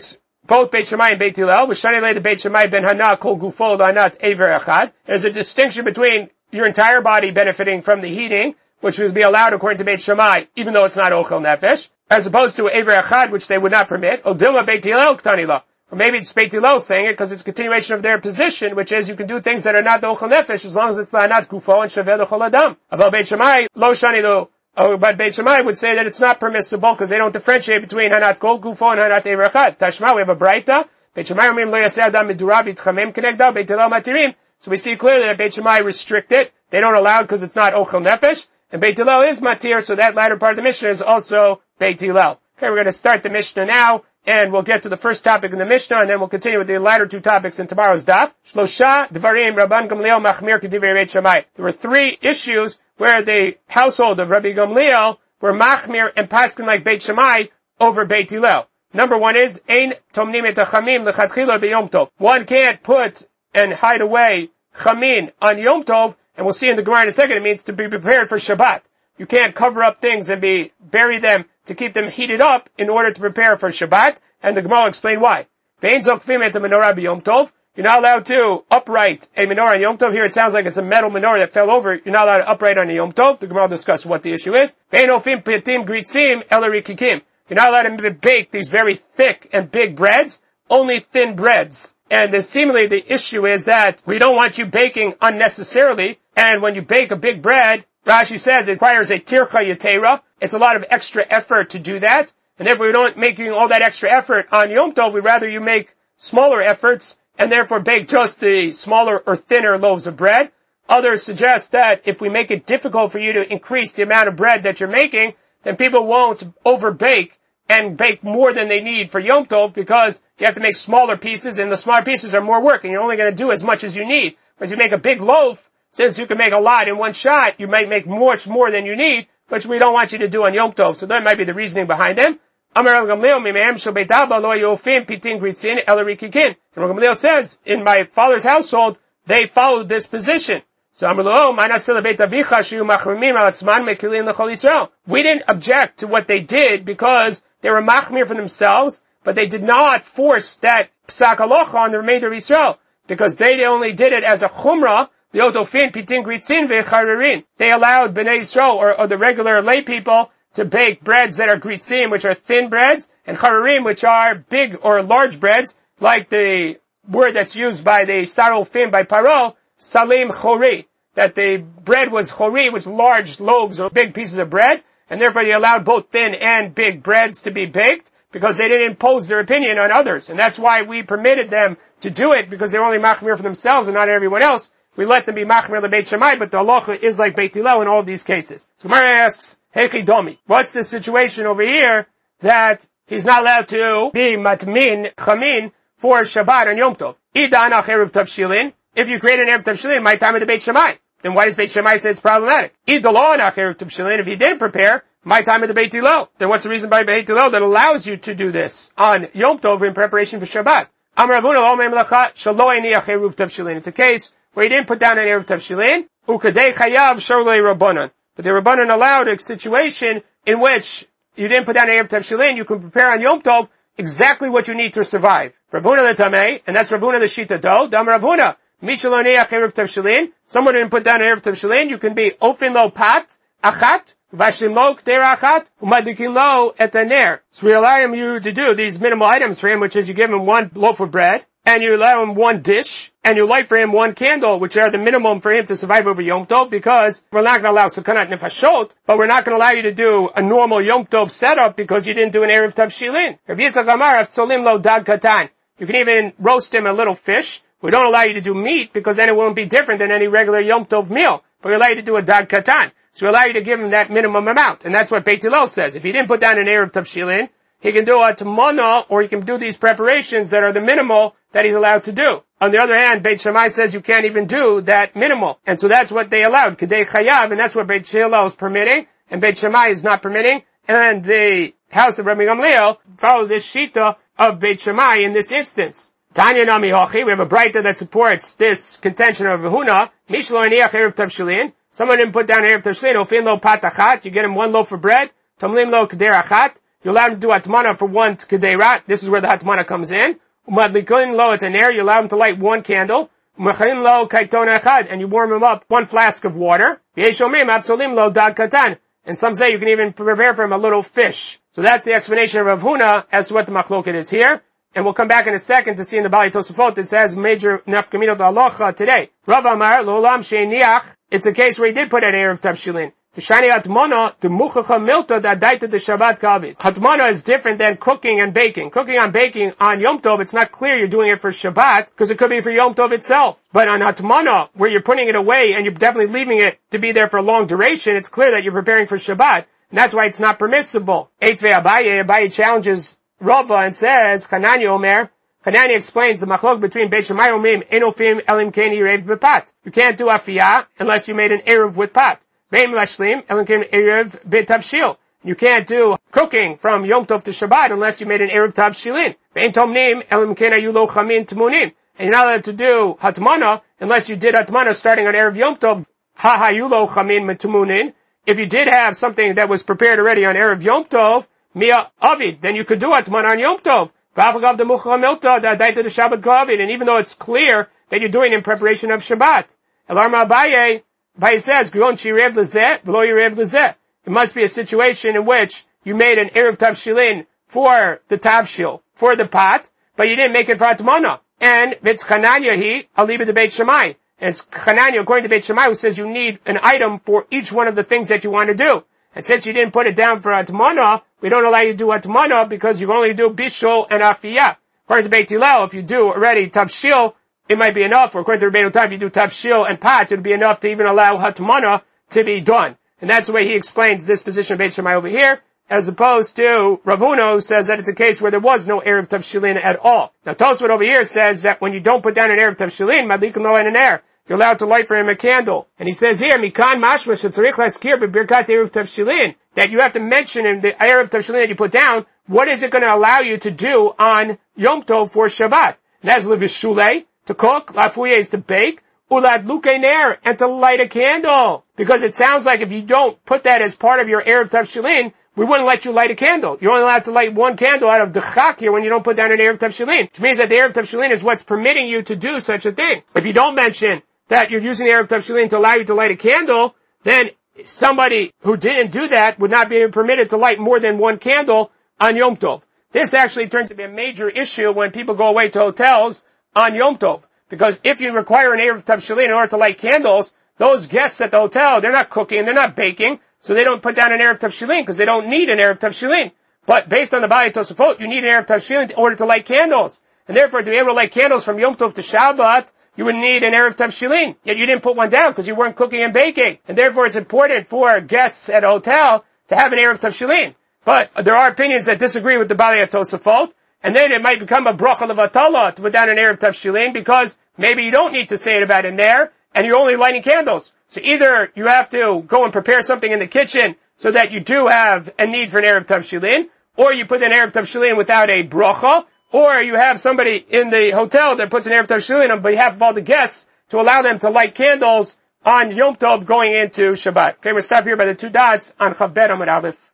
both Beit Shammai and Beit Hillel. V'shani le de Beit Shammai ben hana kol gufo lanat ever echad. There's a distinction between your entire body benefiting from the heating, which would be allowed according to Beit Shammai, even though it's not ochel nefesh, as opposed to ever echad, which they would not permit. O dilma Beit Hillel ktani la. Or maybe it's Beit Hillel saying it because it's a continuation of their position, which is you can do things that are not the ochel nefesh as long as it's not gufo and shaveh l'chol adam. About Beit Shammai, lo shani lo. Oh, but Beit Shammai would say that it's not permissible because they don't differentiate between hanat kol gufo and hanat ever echad. Tashma, we have a braita. Beit Shammai omrim lo yaseh adam midurav yitchamem kenegda. Beit Hillel matirim. So we see clearly that Beit Shammai restrict it. They don't allow it because it's not ochel nefesh. And Beit Hillel is matir, so that latter part of the Mishnah is also Beit Hillel. Okay, we're going to start the Mishnah now. And we'll get to the first topic in the Mishnah, and then we'll continue with the latter two topics in tomorrow's daf. Shlosha dvarim Rabban Gamliel machmir k'divrei Beit Shammai. There were three issues where the household of Rabbi Gamliel were machmir and paskin like Beit Shammai over Beit Hillel. Number one is ein tomnim et hachamim lechatchila b'yom tov. One can't put and hide away chamin on Yom Tov, and we'll see in the Gemara in a second. It means to be prepared for Shabbat. You can't cover up things and be bury them to keep them heated up in order to prepare for Shabbat, and the Gemara will explain why. You're not allowed to upright a menorah on Yom Tov. Here it sounds like it's a metal menorah that fell over. You're not allowed to upright on a Yom Tov. The Gemara will discuss what the issue is. You're not allowed to bake these very thick and big breads, only thin breads. And uh, seemingly the issue is that we don't want you baking unnecessarily, and when you bake a big bread, Rashi says it requires a tircha yetera. It's a lot of extra effort to do that. And therefore we don't make all that extra effort on Yom Tov. We'd rather you make smaller efforts and therefore bake just the smaller or thinner loaves of bread. Others suggest that if we make it difficult for you to increase the amount of bread that you're making, then people won't overbake and bake more than they need for Yom Tov because you have to make smaller pieces and the smaller pieces are more work and you're only going to do as much as you need. Whereas you make a big loaf, since you can make a lot in one shot, you might make much more than you need, which we don't want you to do on Yom Tov. So that might be the reasoning behind them. And Gamliel says, in my father's household, they followed this position. So we didn't object to what they did because they were machmir for themselves, but they did not force that psak halacha on the remainder of Israel, because they only did it as a chumrah. They allowed Bnei Yisrael, or, or the regular lay people, to bake breads that are gritzim, which are thin breads, and chararim, which are big or large breads, like the word that's used by the sarofim by Paro, salim chori, that the bread was chori, which large loaves or big pieces of bread, and therefore they allowed both thin and big breads to be baked, because they didn't impose their opinion on others. And that's why we permitted them to do it, because they're only machmir for themselves and not everyone else. We let them be machmir the Beit Shammai, but the halacha is like Beit Hillel in all of these cases. So Gemara asks, Hechi Domi, what's the situation over here that he's not allowed to be matmin, chamin, for Shabbat on Yom Tov? Idanach erev tavshilin. If you create an erev tavshilin, my time of the Beit Shammai, then why does Beit Shammai say it's problematic? Idaloanach erev tavshilin. If he didn't prepare, my time of the Beit Hillel, then what's the reason by Beit Hillel that allows you to do this on Yom Tov in preparation for Shabbat? Amar Ravuna lo me'em lacha shelo eniach erev tavshilin. It's a case where he didn't put down an erev tavshilin. Ukadei chayav sholei rabbanan. But the Rabbanan allowed a situation in which you didn't put down an erev tavshilin, you can prepare on Yom Tov exactly what you need to survive. Ravuna the Tamei, and that's Ravuna the Shita Do, Dam Ravuna, Michel Oneach erev tavshilin, someone didn't put down an erev tavshilin, you can be ofin lo pat, achat, vashlim lo k'der achat, umadikin lo et aner. So we allow him you to do these minimal items for him, which is you give him one loaf of bread, and you allow him one dish, and you light for him one candle, which are the minimum for him to survive over Yom Tov, because we're not going to allow sukanat nefashot, but we're not going to allow you to do a normal Yom Tov setup because you didn't do an erev tavshilin. You can even roast him a little fish. We don't allow you to do meat because then it won't be different than any regular Yom Tov meal, but we allow you to do a dag katan. So we allow you to give him that minimum amount, and that's what Beit Hillel says. If he didn't put down an erev tavshilin, he can do a tamana, or he can do these preparations that are the minimal that he's allowed to do. On the other hand, Beit Shammai says you can't even do that minimal. And so that's what they allowed, Kedei Chayav, and that's what Beit Hillel is permitting, and Beit Shammai is not permitting. And the house of Rabbi Gamliel follows this shita of Beit Shammai in this instance. Tanya Nami Hochi, we have a braita that supports this contention of Huna. Mishlo Aniach erev tavshilin. Someone didn't put down erev tavshilin, ofin lo pat achat, you get him one loaf of bread, tamlim lo k'der achat, you allow him to do hatmana for one kedera. This is where the hatmana comes in. Umadlikin lo et aner, you allow him to light one candle. Umachin lo kaitona echad, and you warm him up one flask of water. V'yeshomim absolim lo dag katan. And some say you can even prepare for him a little fish. So that's the explanation of Rav Huna as to what the machloket is here. And we'll come back in a second to see in the Bali Tosafot it says major nafkaminot halacha today. Rav Amar lo'olam she'niach. It's a case where he did put an erev tavshilin. The shani hatmana, the muchacha milta that daita the Shabbat kavid. Hatmana is different than cooking and baking. Cooking and baking on Yom Tov, it's not clear you're doing it for Shabbat, because it could be for Yom Tov itself. But on hatmana, where you're putting it away and you're definitely leaving it to be there for a long duration, it's clear that you're preparing for Shabbat. And that's why it's not permissible. Eitvei Abaye, Abaye challenges Rava and says, Chananya Omer, Chananya explains the machlok between Beit Shammai Omrim, Enofim Elim Ken Erev Bepat. You can't do afiyah unless you made an Erev with pat. Beim Lashlim Elim Ken Erev Betavshil. You can't do cooking from Yom Tov to Shabbat unless you made an Erev Tavshilin. Bein Tomnim Elim Ken Ayu Lo Chamin Tmunim. And you're not allowed to do Hatmana unless you did Hatmana starting on Erev Yom Tov. Ha Hayu Lo Chamin Tmunin. If you did have something that was prepared already on Erev Yom Tov, Mia Avid, then you could do Hatmana on Yom Tov. And even though it's clear that you're doing it in preparation of Shabbat. Elarma Abaye, Abaye says, it must be a situation in which you made an Erev Tavshilin for the Tavshil, for the pot, but you didn't make it for Hatmana. And it's Chananya he, Aliba de Beit Shammai. And it's Chananya, according to Beit Shammai, who says you need an item for each one of the things that you want to do. And since you didn't put it down for Hatmana, we don't allow you to do Hatmana because you can only do Bishul and Afiyah. According to Beit Hillel, if you do already Tavshil, it might be enough. Or according to Rebbeinu Tam, if you do Tavshil and Pat, it would be enough to even allow Hatmana to be done. And that's the way he explains this position of Beit Shammai over here, as opposed to Rav Huna, who says that it's a case where there was no Erev Tavshilin at all. Now Tosfot over here says that when you don't put down an Erev Tavshilin, Madlikum lo an air, you're allowed to light for him a candle. And he says here, Mikan mashma shetzarich laskir bebirkat Erev Tavshilin, that you have to mention in the Erev Tavshilin that you put down, what is it going to allow you to do on Yom Tov for Shabbat? And that's l'bishulei, to cook, lafuye is to bake, ulad luke ner, and to light a candle. Because it sounds like if you don't put that as part of your Erev Tavshilin, we wouldn't let you light a candle. You're only allowed to light one candle out of the chak here when you don't put down an Erev Tavshilin. Which means that the Erev Tavshilin is what's permitting you to do such a thing. If you don't mention that you're using the Erev Tavshilin to allow you to light a candle, then somebody who didn't do that would not be permitted to light more than one candle on Yom Tov. This actually turns to be a major issue when people go away to hotels on Yom Tov. Because if you require an Erev Tavshilin in order to light candles, those guests at the hotel, they're not cooking, they're not baking, so they don't put down an Erev Tavshilin because they don't need an Erev Tavshilin. But based on the Bali Tosafot, you need an Erev Tavshilin in order to light candles. And therefore, to be able to light candles from Yom Tov to Shabbat, you would need an Erev Tavshilin. Yet you didn't put one down because you weren't cooking and baking. And therefore, it's important for guests at a hotel to have an Erev Tavshilin. But there are opinions that disagree with the Bali Tosafot. And then it might become a bracha levatala to put down an Erev Tavshilin because maybe you don't need to say it about in there and you're only lighting candles. So either you have to go and prepare something in the kitchen so that you do have a need for an Erev Tavshilin, or you put an Erev Tavshilin without a bracha, or you have somebody in the hotel that puts an Erev Tavshilin on behalf of all the guests to allow them to light candles on Yom Tov going into Shabbat. Okay, we'll stop here by the two dots on Chavbet Amud Aleph.